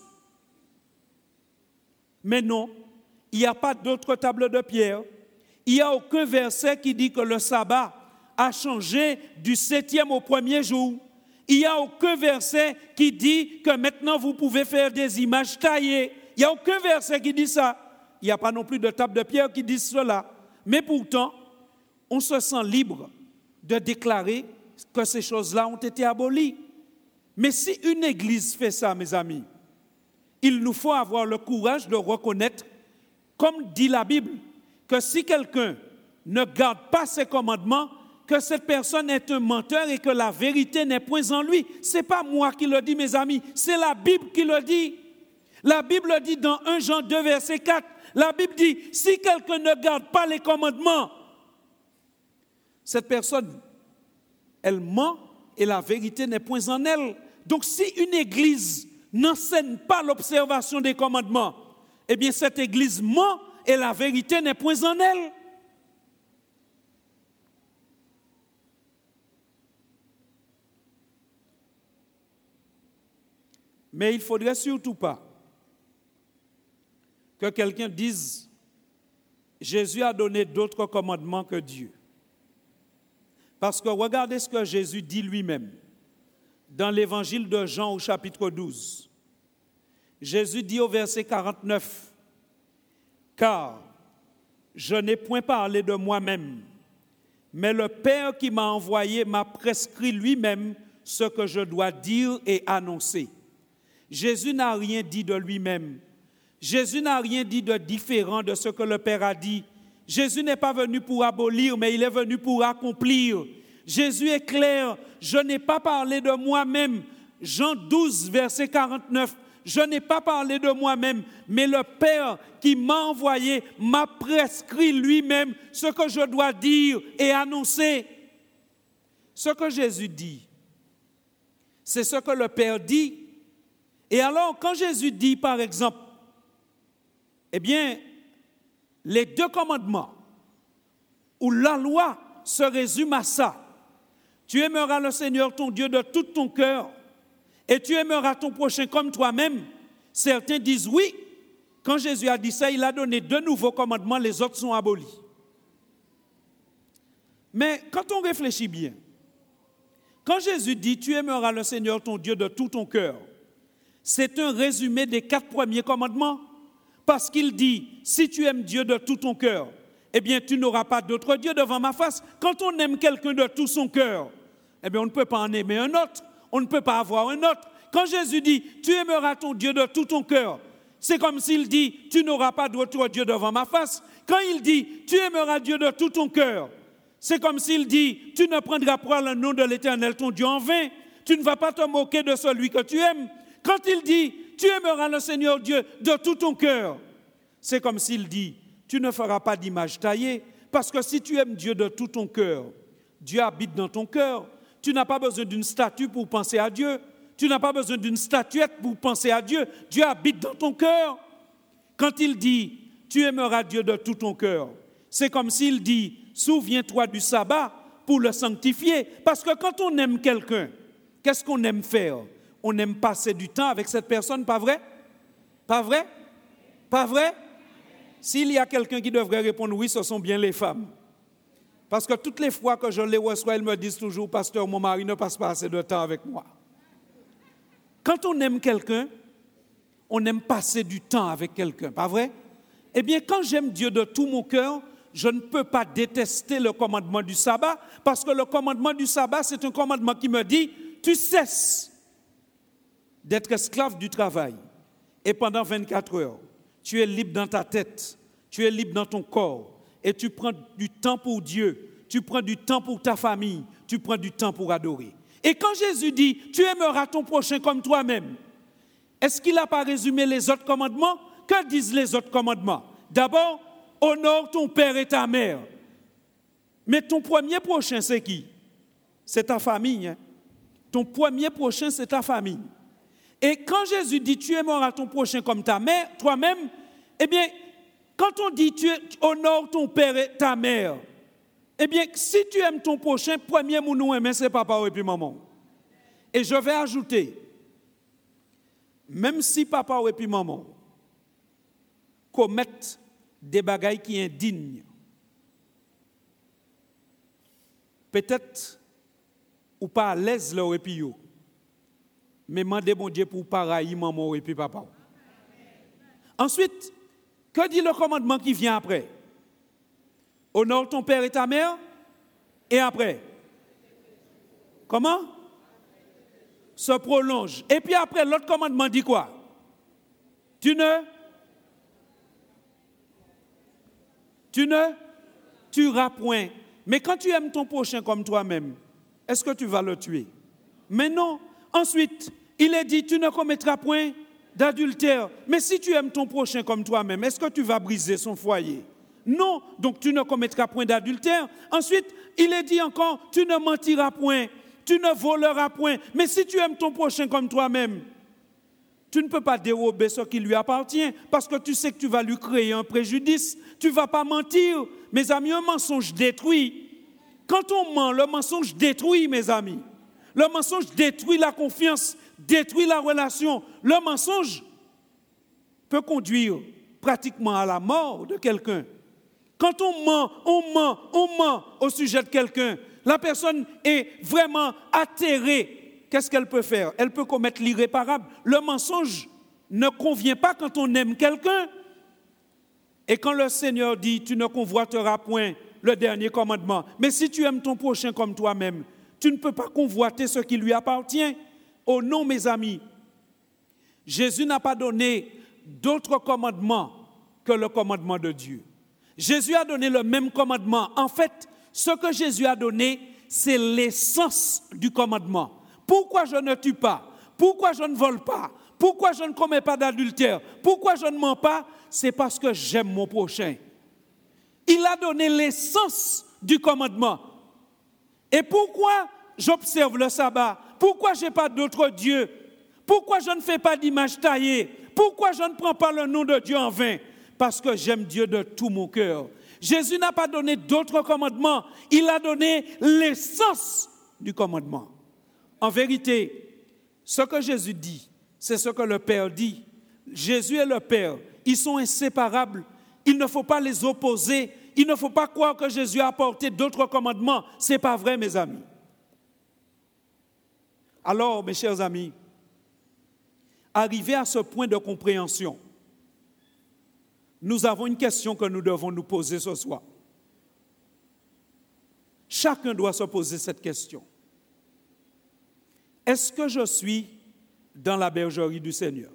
Mais non, il n'y a pas d'autres tables de pierre. Il n'y a aucun verset qui dit que le sabbat a changé du septième au premier jour. Il n'y a aucun verset qui dit que maintenant vous pouvez faire des images taillées. Il n'y a aucun verset qui dit ça. Il n'y a pas non plus de table de pierre qui dit cela. Mais pourtant, on se sent libre de déclarer que ces choses-là ont été abolies. Mais si une église fait ça, mes amis, il nous faut avoir le courage de reconnaître, comme dit la Bible, que si quelqu'un ne garde pas ses commandements, que cette personne est un menteur et que la vérité n'est point en lui. Ce n'est pas moi qui le dis, mes amis, c'est la Bible qui le dit. La Bible dit dans un Jean deux, verset quatre, la Bible dit, si quelqu'un ne garde pas les commandements, cette personne, elle ment et la vérité n'est point en elle. Donc si une église n'enseigne pas l'observation des commandements, eh bien cette église ment et la vérité n'est point en elle. Mais il ne faudrait surtout pas que quelqu'un dise « Jésus a donné d'autres commandements que Dieu ». Parce que regardez ce que Jésus dit lui-même dans l'évangile de Jean au chapitre douze. Jésus dit au verset quarante-neuf, « Car je n'ai point parlé de moi-même, mais le Père qui m'a envoyé m'a prescrit lui-même ce que je dois dire et annoncer. » Jésus n'a rien dit de lui-même. Jésus n'a rien dit de différent de ce que le Père a dit. Jésus n'est pas venu pour abolir, mais il est venu pour accomplir. Jésus est clair, je n'ai pas parlé de moi-même. Jean douze, verset quarante-neuf, je n'ai pas parlé de moi-même, mais le Père qui m'a envoyé m'a prescrit lui-même ce que je dois dire et annoncer. Ce que Jésus dit, c'est ce que le Père dit. Et alors, quand Jésus dit, par exemple, eh bien, les deux commandements, où la loi se résume à ça, tu aimeras le Seigneur ton Dieu de tout ton cœur, et tu aimeras ton prochain comme toi-même. Certains disent oui. Quand Jésus a dit ça, il a donné deux nouveaux commandements, les autres sont abolis. Mais quand on réfléchit bien, quand Jésus dit tu aimeras le Seigneur ton Dieu de tout ton cœur, c'est un résumé des quatre premiers commandements. Parce qu'il dit, si tu aimes Dieu de tout ton cœur, eh bien tu n'auras pas d'autre Dieu devant ma face. Quand on aime quelqu'un de tout son cœur, eh bien on ne peut pas en aimer un autre. On ne peut pas avoir un autre. Quand Jésus dit, tu aimeras ton Dieu de tout ton cœur, c'est comme s'il dit, tu n'auras pas d'autre Dieu devant ma face. Quand il dit, tu aimeras Dieu de tout ton cœur, c'est comme s'il dit, tu ne prendras pas le nom de l'Éternel ton Dieu en vain. Tu ne vas pas te moquer de celui que tu aimes. Quand il dit, tu aimeras le Seigneur Dieu de tout ton cœur, c'est comme s'il dit, tu ne feras pas d'image taillée, parce que si tu aimes Dieu de tout ton cœur, Dieu habite dans ton cœur. Tu n'as pas besoin d'une statue pour penser à Dieu. Tu n'as pas besoin d'une statuette pour penser à Dieu. Dieu habite dans ton cœur. Quand il dit, tu aimeras Dieu de tout ton cœur, c'est comme s'il dit, souviens-toi du sabbat pour le sanctifier. Parce que quand on aime quelqu'un, qu'est-ce qu'on aime faire? On aime passer du temps avec cette personne, pas vrai? Pas vrai? Pas vrai? S'il y a quelqu'un qui devrait répondre oui, ce sont bien les femmes. Parce que toutes les fois que je les reçois, elles me disent toujours, pasteur, mon mari ne passe pas assez de temps avec moi. Quand on aime quelqu'un, on aime passer du temps avec quelqu'un, pas vrai? Eh bien, quand j'aime Dieu de tout mon cœur, je ne peux pas détester le commandement du sabbat, parce que le commandement du sabbat, c'est un commandement qui me dit, tu cesses d'être esclave du travail. Et pendant vingt-quatre heures, tu es libre dans ta tête, tu es libre dans ton corps, et tu prends du temps pour Dieu, tu prends du temps pour ta famille, tu prends du temps pour adorer. Et quand Jésus dit, tu aimeras ton prochain comme toi-même, est-ce qu'il n'a pas résumé les autres commandements? Que disent les autres commandements? D'abord, honore ton père et ta mère. Mais ton premier prochain, c'est qui? C'est ta famille. Hein? Ton premier prochain, c'est ta famille. Et quand Jésus dit, tu aimeras ton prochain comme ta mère, toi-même, eh bien, quand on dit, tu honores ton père et ta mère, eh bien, si tu aimes ton prochain, premier mounou aimer, c'est papa et puis maman. Et je vais ajouter, même si papa et puis maman commettent des bagailles qui sont indignes, peut-être ou pas à l'aise leur et puis yo, mais mandez bon Dieu pour pareil maman et puis papa. Ensuite, que dit le commandement qui vient après? Honore ton père et ta mère. Et après? Comment? Se prolonge. Et puis après, l'autre commandement dit quoi? Tu ne? Tu ne tueras point. Mais quand tu aimes ton prochain comme toi-même, est-ce que tu vas le tuer? Mais non. Ensuite, il est dit, tu ne commettras point d'adultère. Mais si tu aimes ton prochain comme toi-même, est-ce que tu vas briser son foyer? Non, donc tu ne commettras point d'adultère. Ensuite, il est dit encore, tu ne mentiras point, tu ne voleras point. Mais si tu aimes ton prochain comme toi-même, tu ne peux pas dérober ce qui lui appartient parce que tu sais que tu vas lui créer un préjudice. Tu ne vas pas mentir. Mes amis, un mensonge détruit. Quand on ment, le mensonge détruit, mes amis. Le mensonge détruit la confiance, détruit la relation. Le mensonge peut conduire pratiquement à la mort de quelqu'un. Quand on ment, on ment, on ment au sujet de quelqu'un, La personne est vraiment atterrée. Qu'est-ce qu'elle peut faire? Elle peut commettre l'irréparable. Le mensonge ne convient pas quand on aime quelqu'un. Et quand le Seigneur dit, tu ne convoiteras point le dernier commandement. Mais si tu aimes ton prochain comme toi-même, tu ne peux pas convoiter ce qui lui appartient. Oh non, mes amis, Jésus n'a pas donné d'autre commandement que le commandement de Dieu. Jésus a donné le même commandement. En fait, ce que Jésus a donné, c'est l'essence du commandement. Pourquoi je ne tue pas? Pourquoi je ne vole pas? Pourquoi je ne commets pas d'adultère? Pourquoi je ne mens pas? C'est parce que j'aime mon prochain. Il a donné l'essence du commandement. Et pourquoi j'observe le sabbat? Pourquoi je n'ai pas d'autre Dieu? Pourquoi je ne fais pas d'image taillée? Pourquoi je ne prends pas le nom de Dieu en vain? Parce que j'aime Dieu de tout mon cœur. Jésus n'a pas donné d'autres commandements. Il a donné l'essence du commandement. En vérité, ce que Jésus dit, c'est ce que le Père dit. Jésus et le Père, ils sont inséparables. Il ne faut pas les opposer. Il ne faut pas croire que Jésus a apporté d'autres commandements. Ce n'est pas vrai, mes amis. Alors, mes chers amis, arrivés à ce point de compréhension, nous avons une question que nous devons nous poser ce soir. Chacun doit se poser cette question. Est-ce que je suis dans la bergerie du Seigneur?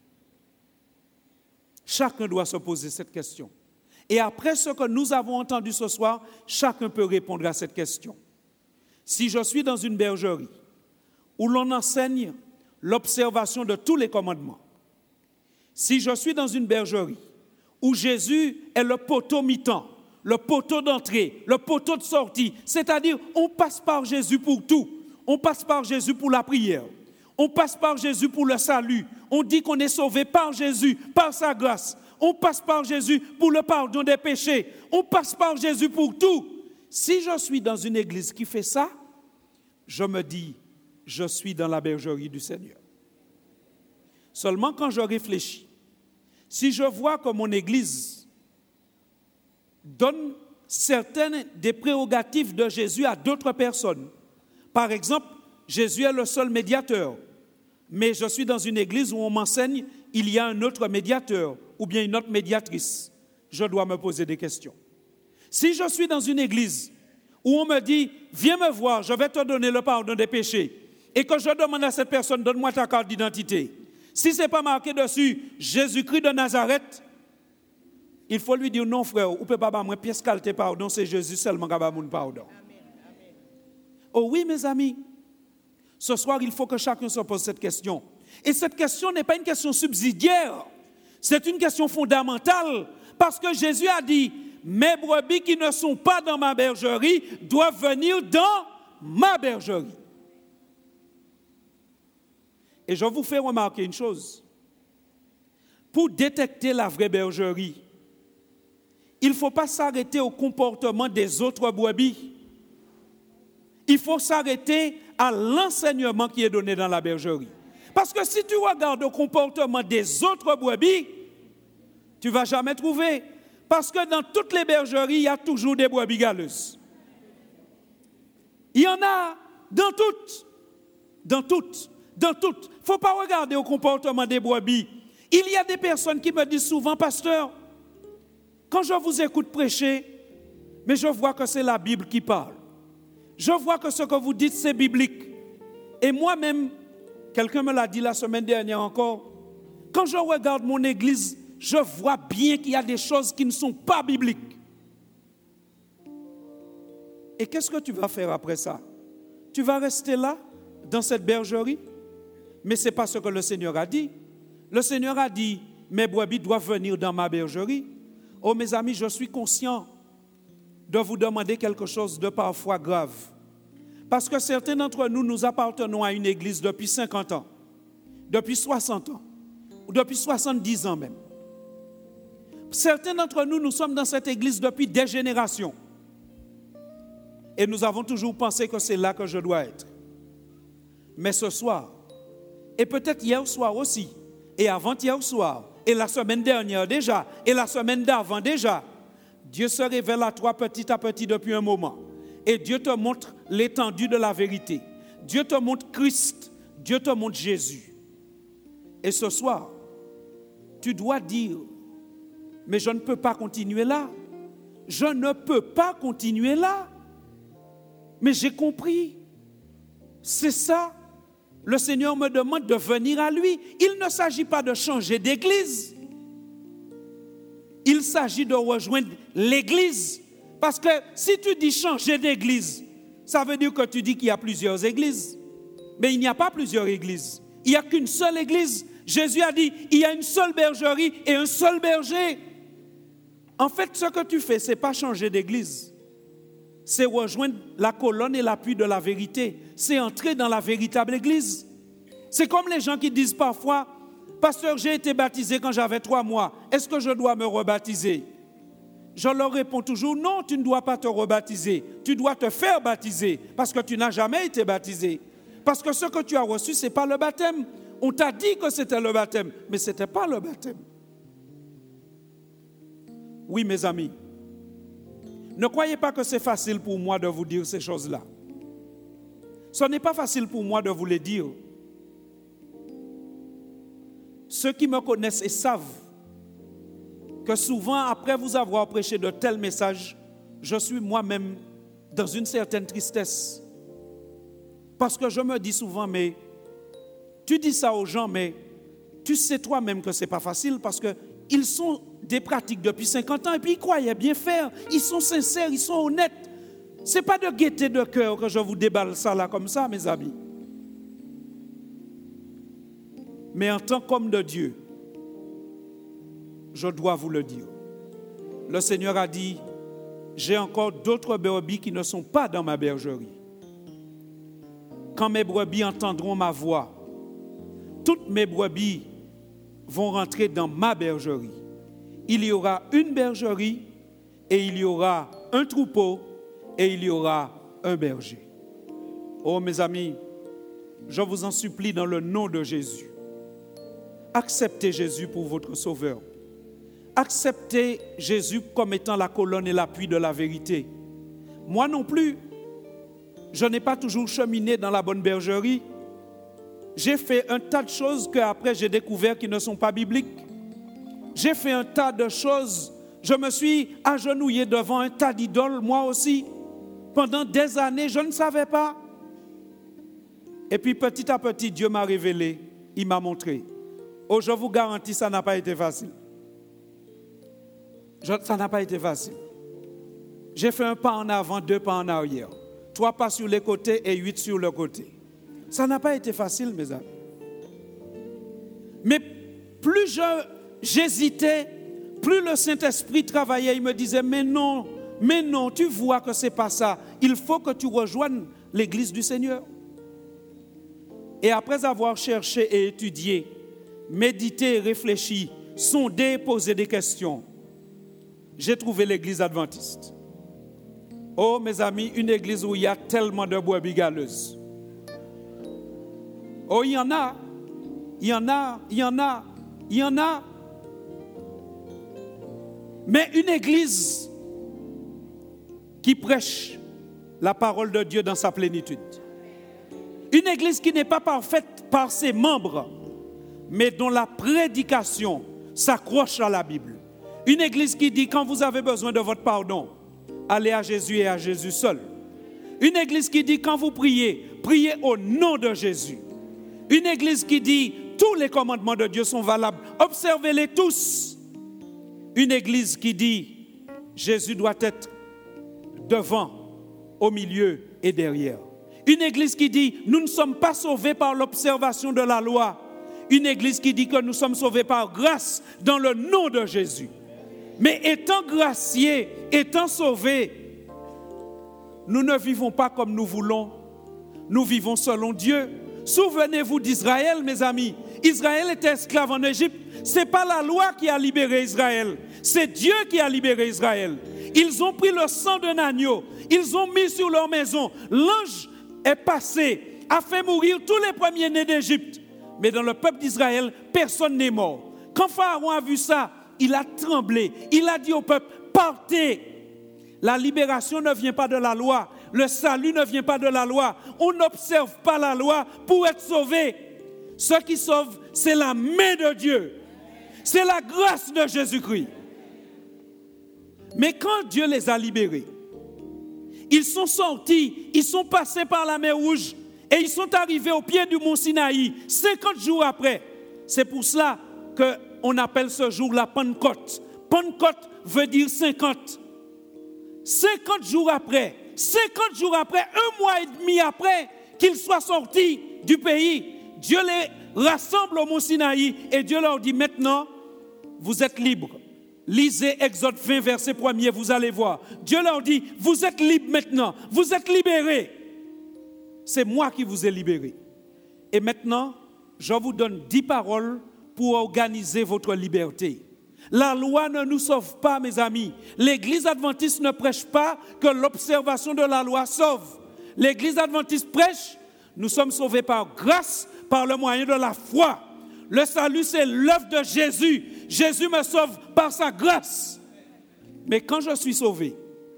Chacun doit se poser cette question. Et après ce que nous avons entendu ce soir, chacun peut répondre à cette question. Si je suis dans une bergerie où l'on enseigne l'observation de tous les commandements, si je suis dans une bergerie où Jésus est le poteau mi-temps, le poteau d'entrée, le poteau de sortie, c'est-à-dire on passe par Jésus pour tout, on passe par Jésus pour la prière, on passe par Jésus pour le salut, on dit qu'on est sauvé par Jésus, par sa grâce, on passe par Jésus pour le pardon des péchés, on passe par Jésus pour tout. Si je suis dans une église qui fait ça, je me dis, je suis dans la bergerie du Seigneur. Seulement quand je réfléchis, si je vois que mon église donne certaines des prérogatives de Jésus à d'autres personnes, par exemple, Jésus est le seul médiateur, mais je suis dans une église où on m'enseigne il y a un autre médiateur ou bien une autre médiatrice, je dois me poser des questions. Si je suis dans une église où on me dit, viens me voir, je vais te donner le pardon des péchés, et que je demande à cette personne, donne-moi ta carte d'identité. Si ce n'est pas marqué dessus, Jésus-Christ de Nazareth, il faut lui dire, non frère, ou peut pas avoir pièce qualité pardon, c'est Jésus seulement qui a mon pardon. Amen, amen. Oh oui, mes amis, ce soir, il faut que chacun se pose cette question. Et cette question n'est pas une question subsidiaire, c'est une question fondamentale, parce que Jésus a dit, mes brebis qui ne sont pas dans ma bergerie doivent venir dans ma bergerie. Et je vous fais remarquer une chose. Pour détecter la vraie bergerie, il ne faut pas s'arrêter au comportement des autres brebis. Il faut s'arrêter à l'enseignement qui est donné dans la bergerie. Parce que si tu regardes le comportement des autres brebis, tu ne vas jamais trouver. Parce que dans toutes les bergeries, il y a toujours des brebis galeuses. Il y en a dans toutes. Dans toutes. Dans toutes. Il ne faut pas regarder au comportement des brebis. Il y a des personnes qui me disent souvent, pasteur, quand je vous écoute prêcher, mais je vois que c'est la Bible qui parle. Je vois que ce que vous dites, c'est biblique. Et moi-même, quelqu'un me l'a dit la semaine dernière encore, quand je regarde mon église, je vois bien qu'il y a des choses qui ne sont pas bibliques. Et qu'est-ce que tu vas faire après ça? Tu vas rester là, dans cette bergerie? Mais ce n'est pas ce que le Seigneur a dit. Le Seigneur a dit, mes brebis doivent venir dans ma bergerie. Oh mes amis, je suis conscient de vous demander quelque chose de parfois grave. Parce que certains d'entre nous, nous appartenons à une église depuis cinquante ans, depuis soixante ans, ou depuis soixante-dix ans même. Certains d'entre nous, nous sommes dans cette église depuis des générations. Et nous avons toujours pensé que c'est là que je dois être. Mais ce soir, et peut-être hier soir aussi, et avant-hier soir, et la semaine dernière déjà, et la semaine d'avant déjà, Dieu se révèle à toi petit à petit depuis un moment. et Dieu te montre l'étendue de la vérité. Dieu te montre Christ, Dieu te montre Jésus. Et ce soir, tu dois dire, mais je ne peux pas continuer là. Je ne peux pas continuer là. Mais j'ai compris. C'est ça. Le Seigneur me demande de venir à lui. Il ne s'agit pas de changer d'église. Il s'agit de rejoindre l'église. Parce que si tu dis changer d'église, ça veut dire que tu dis qu'il y a plusieurs églises. Mais il n'y a pas plusieurs églises. Il n'y a qu'une seule église. Jésus a dit, il y a une seule bergerie et un seul berger. En fait, ce que tu fais, ce n'est pas changer d'église. C'est rejoindre la colonne et l'appui de la vérité. C'est entrer dans la véritable église. C'est comme les gens qui disent parfois, pasteur, j'ai été baptisé quand j'avais trois mois. Est-ce que je dois me rebaptiser? Je leur réponds toujours, non, tu ne dois pas te rebaptiser. Tu dois te faire baptiser parce que tu n'as jamais été baptisé. Parce que ce que tu as reçu, ce n'est pas le baptême. On t'a dit que c'était le baptême, mais ce n'était pas le baptême. Oui, mes amis, ne croyez pas que c'est facile pour moi de vous dire ces choses-là. Ce n'est pas facile pour moi de vous les dire. Ceux qui me connaissent et savent que souvent, après vous avoir prêché de tels messages, je suis moi-même dans une certaine tristesse. Parce que je me dis souvent, mais tu dis ça aux gens, mais tu sais toi-même que ce n'est pas facile parce qu'ils sont des pratiques depuis cinquante ans et puis ils croyaient bien faire. Ils sont sincères, ils sont honnêtes. Ce n'est pas de gaieté de cœur que je vous déballe ça là comme ça, mes amis. Mais en tant qu'homme de Dieu, je dois vous le dire. Le Seigneur a dit, j'ai encore d'autres brebis qui ne sont pas dans ma bergerie. Quand mes brebis entendront ma voix, toutes mes brebis vont rentrer dans ma bergerie. Il y aura une bergerie et il y aura un troupeau et il y aura un berger. Oh mes amis, je vous en supplie dans le nom de Jésus. Acceptez Jésus pour votre sauveur. Acceptez Jésus comme étant la colonne et l'appui de la vérité. Moi non plus, je n'ai pas toujours cheminé dans la bonne bergerie. J'ai fait un tas de choses qu'après j'ai découvert qui ne sont pas bibliques. J'ai fait un tas de choses. Je me suis agenouillé devant un tas d'idoles, moi aussi. Pendant des années, je ne savais pas. Et puis petit à petit, Dieu m'a révélé, il m'a montré. Oh, je vous garantis, ça n'a pas été facile. Je, ça n'a pas été facile. J'ai fait un pas en avant, deux pas en arrière. Trois pas sur les côtés et huit sur le côté. Ça n'a pas été facile, mes amis. Mais plus je, j'hésitais, plus le Saint-Esprit travaillait. Il me disait, mais non, mais non, tu vois que ce n'est pas ça. Il faut que tu rejoignes l'Église du Seigneur. Et après avoir cherché et étudié, médité, réfléchi, sondé, posé des questions, j'ai trouvé l'Église adventiste. Oh, mes amis, une église où il y a tellement de brebis galeuses. Oh, il y en a, il y en a, il y en a, il y en a. Mais une église qui prêche la parole de Dieu dans sa plénitude. Une église qui n'est pas parfaite par ses membres, mais dont la prédication s'accroche à la Bible. Une église qui dit, quand vous avez besoin de votre pardon, allez à Jésus et à Jésus seul. Une église qui dit, quand vous priez, priez au nom de Jésus. Une église qui dit, tous les commandements de Dieu sont valables, observez-les tous. Une église qui dit, Jésus doit être devant, au milieu et derrière. Une église qui dit, nous ne sommes pas sauvés par l'observation de la loi. Une église qui dit que nous sommes sauvés par grâce dans le nom de Jésus. Mais étant graciés, étant sauvés, nous ne vivons pas comme nous voulons. Nous vivons selon Dieu. Souvenez-vous d'Israël, mes amis. Israël était esclave en Égypte. Ce n'est pas la loi qui a libéré Israël. C'est Dieu qui a libéré Israël. Ils ont pris le sang d'un agneau. Ils ont mis sur leur maison. L'ange est passé, a fait mourir tous les premiers-nés d'Égypte. Mais dans le peuple d'Israël, personne n'est mort. Quand Pharaon a vu ça, il a tremblé. Il a dit au peuple, partez. La libération ne vient pas de la loi. le salut ne vient pas de la loi. On n'observe pas la loi pour être sauvé. Ce qui sauve, c'est la main de Dieu. C'est la grâce de Jésus-Christ. Mais quand Dieu les a libérés, ils sont sortis, ils sont passés par la mer Rouge et ils sont arrivés au pied du mont Sinaï, cinquante jours après. C'est pour cela qu'on appelle ce jour la Pentecôte. Pentecôte veut dire cinquante. cinquante jours après, cinquante jours après, un mois et demi après qu'ils soient sortis du pays, Dieu les rassemble au mont Sinaï et Dieu leur dit maintenant, vous êtes libres. Lisez Exode vingt, verset premier, vous allez voir. Dieu leur dit, vous êtes libres maintenant, vous êtes libérés. C'est moi qui vous ai libérés. Et maintenant, je vous donne dix paroles pour organiser votre liberté. La loi ne nous sauve pas, mes amis. L'Église adventiste ne prêche pas que l'observation de la loi sauve. L'Église adventiste prêche, nous sommes sauvés par grâce, par le moyen de la foi. Le salut, c'est l'œuvre de Jésus. Jésus me sauve par sa grâce. Mais quand je suis sauvé,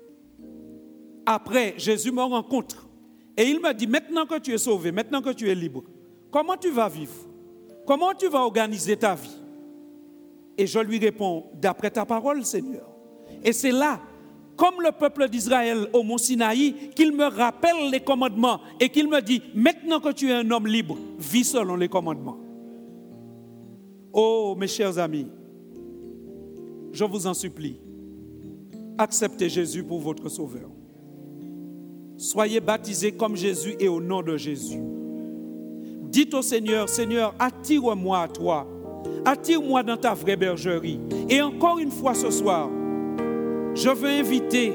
après, Jésus me rencontre. Et il me dit, maintenant que tu es sauvé, maintenant que tu es libre, comment tu vas vivre? Comment tu vas organiser ta vie? Et je lui réponds, d'après ta parole, Seigneur. Et c'est là, comme le peuple d'Israël au mont Sinaï, qu'il me rappelle les commandements et qu'il me dit, maintenant que tu es un homme libre, vis selon les commandements. Oh, mes chers amis, je vous en supplie, acceptez Jésus pour votre sauveur. Soyez baptisés comme Jésus et au nom de Jésus. Dites au Seigneur, Seigneur, attire-moi à toi. Attire-moi dans ta vraie bergerie. Et encore une fois ce soir, je veux inviter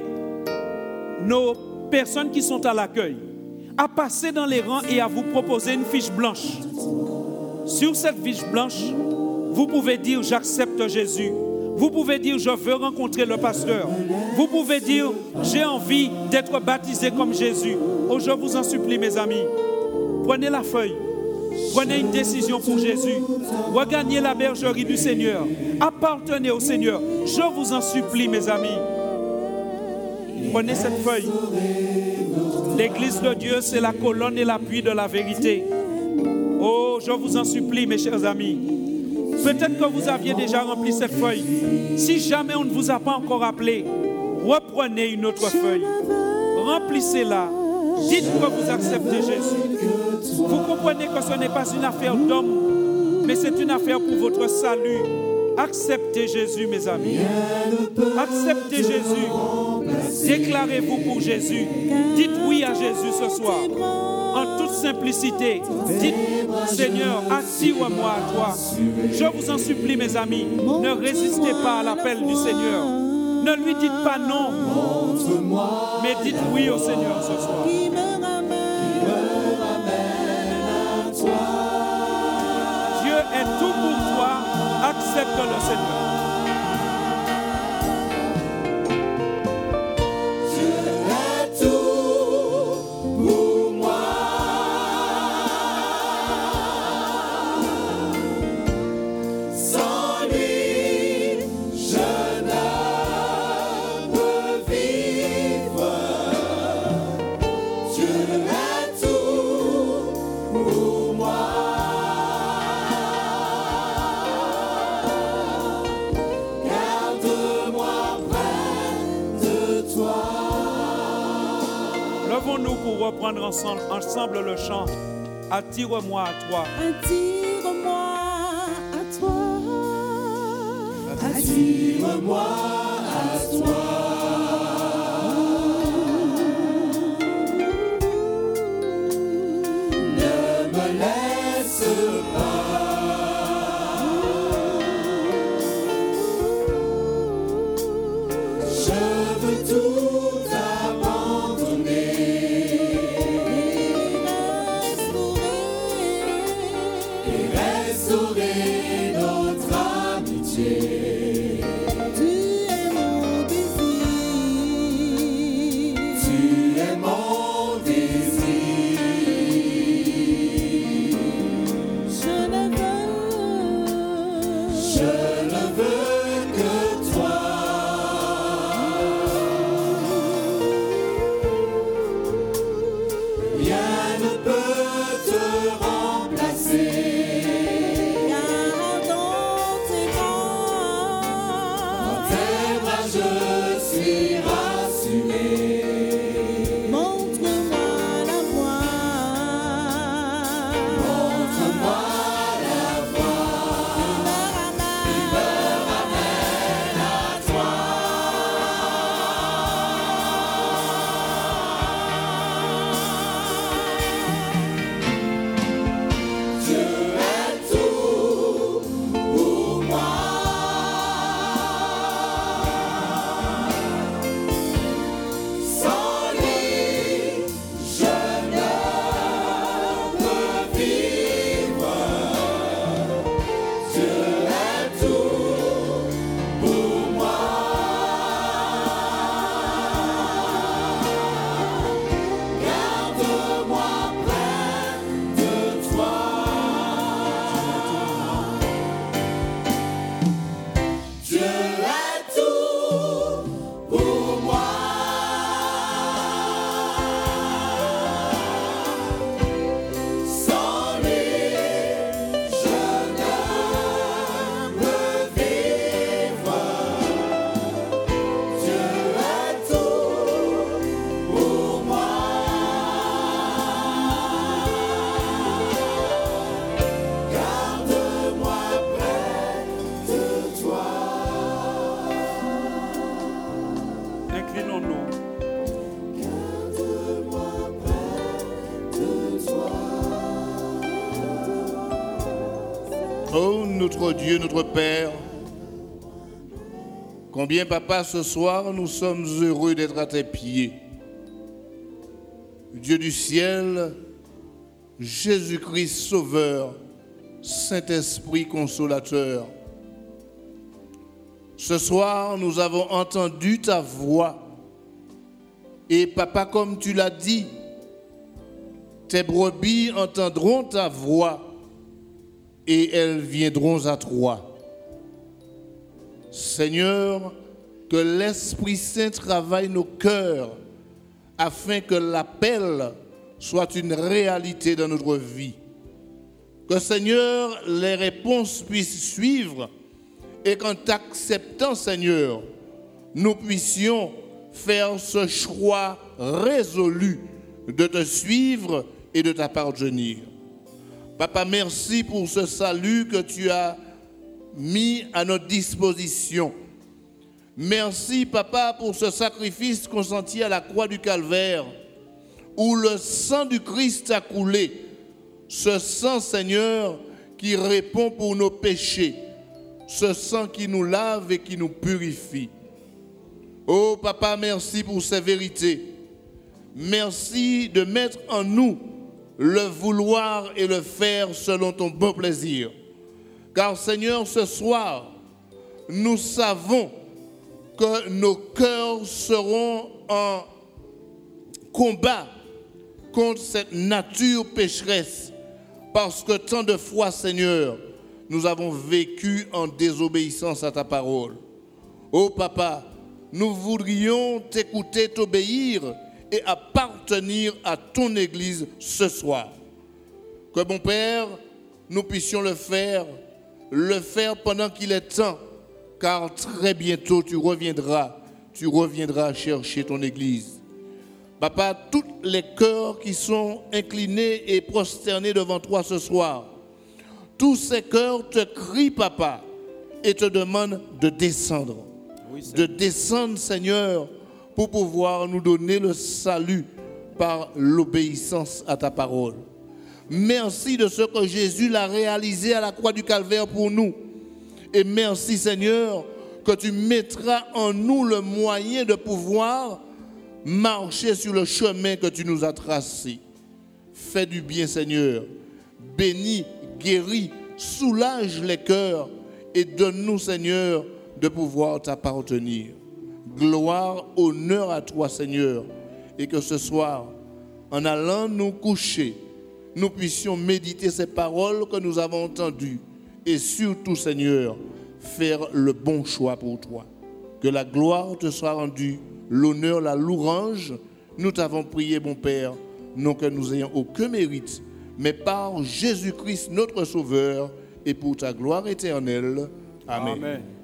nos personnes qui sont à l'accueil à passer dans les rangs et à vous proposer une fiche blanche. Sur cette fiche blanche, vous pouvez dire « J'accepte Jésus ». Vous pouvez dire « Je veux rencontrer le pasteur ». Vous pouvez dire « J'ai envie d'être baptisé comme Jésus ». Oh, je vous en supplie, mes amis, prenez la feuille. Prenez une décision pour Jésus. Regagnez la bergerie du Seigneur. Appartenez au Seigneur. Je vous en supplie, mes amis. Prenez cette feuille. L'Église de Dieu, c'est la colonne et l'appui de la vérité. Oh, je vous en supplie, mes chers amis. Peut-être que vous aviez déjà rempli cette feuille. Si jamais on ne vous a pas encore appelé, reprenez une autre feuille. Remplissez-la. Dites que vous acceptez Jésus. Vous comprenez que ce n'est pas une affaire d'homme, mais c'est une affaire pour votre salut. Acceptez Jésus, mes amis. Acceptez Jésus. Déclarez-vous pour Jésus. Dites oui à Jésus ce soir. En toute simplicité, dites, Seigneur, attire-moi à toi. Je vous en supplie, mes amis, ne résistez pas à l'appel du Seigneur. Ne lui dites pas non, mais dites oui au Seigneur ce soir. Dieu est tout pour toi, accepte le Seigneur. Levons-nous pour reprendre ensemble, ensemble le chant. Attire-moi à toi. Attire-moi à toi. Attire-moi à toi. Ne me laisse pas. Je veux tout abandonner. Restaurer notre amitié. Tu es mon désir. Tu es mon désir. Je ne veux, je ne veux que toi. Oh notre Dieu, notre Père, combien papa ce soir nous sommes heureux d'être à tes pieds. Dieu du ciel, Jésus-Christ Sauveur, Saint-Esprit Consolateur. Ce soir, nous avons entendu ta voix. Et papa, comme tu l'as dit, tes brebis entendront ta voix et elles viendront à toi. Seigneur, que l'Esprit Saint travaille nos cœurs afin que l'appel soit une réalité dans notre vie. Que Seigneur, les réponses puissent suivre et qu'en t'acceptant, Seigneur, nous puissions faire ce choix résolu de te suivre et de t'appartenir. Papa, merci pour ce salut que tu as mis à notre disposition. Merci, Papa, pour ce sacrifice consenti à la croix du Calvaire, où le sang du Christ a coulé. Ce sang, Seigneur, qui répond pour nos péchés. Ce sang qui nous lave et qui nous purifie. Oh, Papa, merci pour ces vérités. Merci de mettre en nous le vouloir et le faire selon ton bon plaisir. Car, Seigneur, ce soir, nous savons que nos cœurs seront en combat contre cette nature pécheresse. Parce que tant de fois, Seigneur, nous avons vécu en désobéissance à ta parole. Oh Papa, nous voudrions t'écouter, t'obéir et appartenir à ton Église ce soir. Que, mon Père, nous puissions le faire, le faire pendant qu'il est temps, car très bientôt tu reviendras, tu reviendras chercher ton Église. Papa, tous les cœurs qui sont inclinés et prosternés devant toi ce soir, tous ces cœurs te crient, Papa, et te demandent de descendre. Oui, de descendre, Seigneur, pour pouvoir nous donner le salut par l'obéissance à ta parole. Merci de ce que Jésus l'a réalisé à la croix du Calvaire pour nous. Et merci, Seigneur, que tu mettras en nous le moyen de pouvoir marcher sur le chemin que tu nous as tracé. Fais du bien, Seigneur. Bénis, guéris, soulage les cœurs et donne-nous, Seigneur, de pouvoir t'appartenir. Gloire, honneur à toi, Seigneur. Et que ce soir, en allant nous coucher, nous puissions méditer ces paroles que nous avons entendues. Et surtout, Seigneur, faire le bon choix pour toi. Que la gloire te soit rendue, l'honneur, la louange. Nous t'avons prié, mon Père, non que nous ayons aucun mérite, mais par Jésus-Christ, notre Sauveur, et pour ta gloire éternelle. Amen. Amen.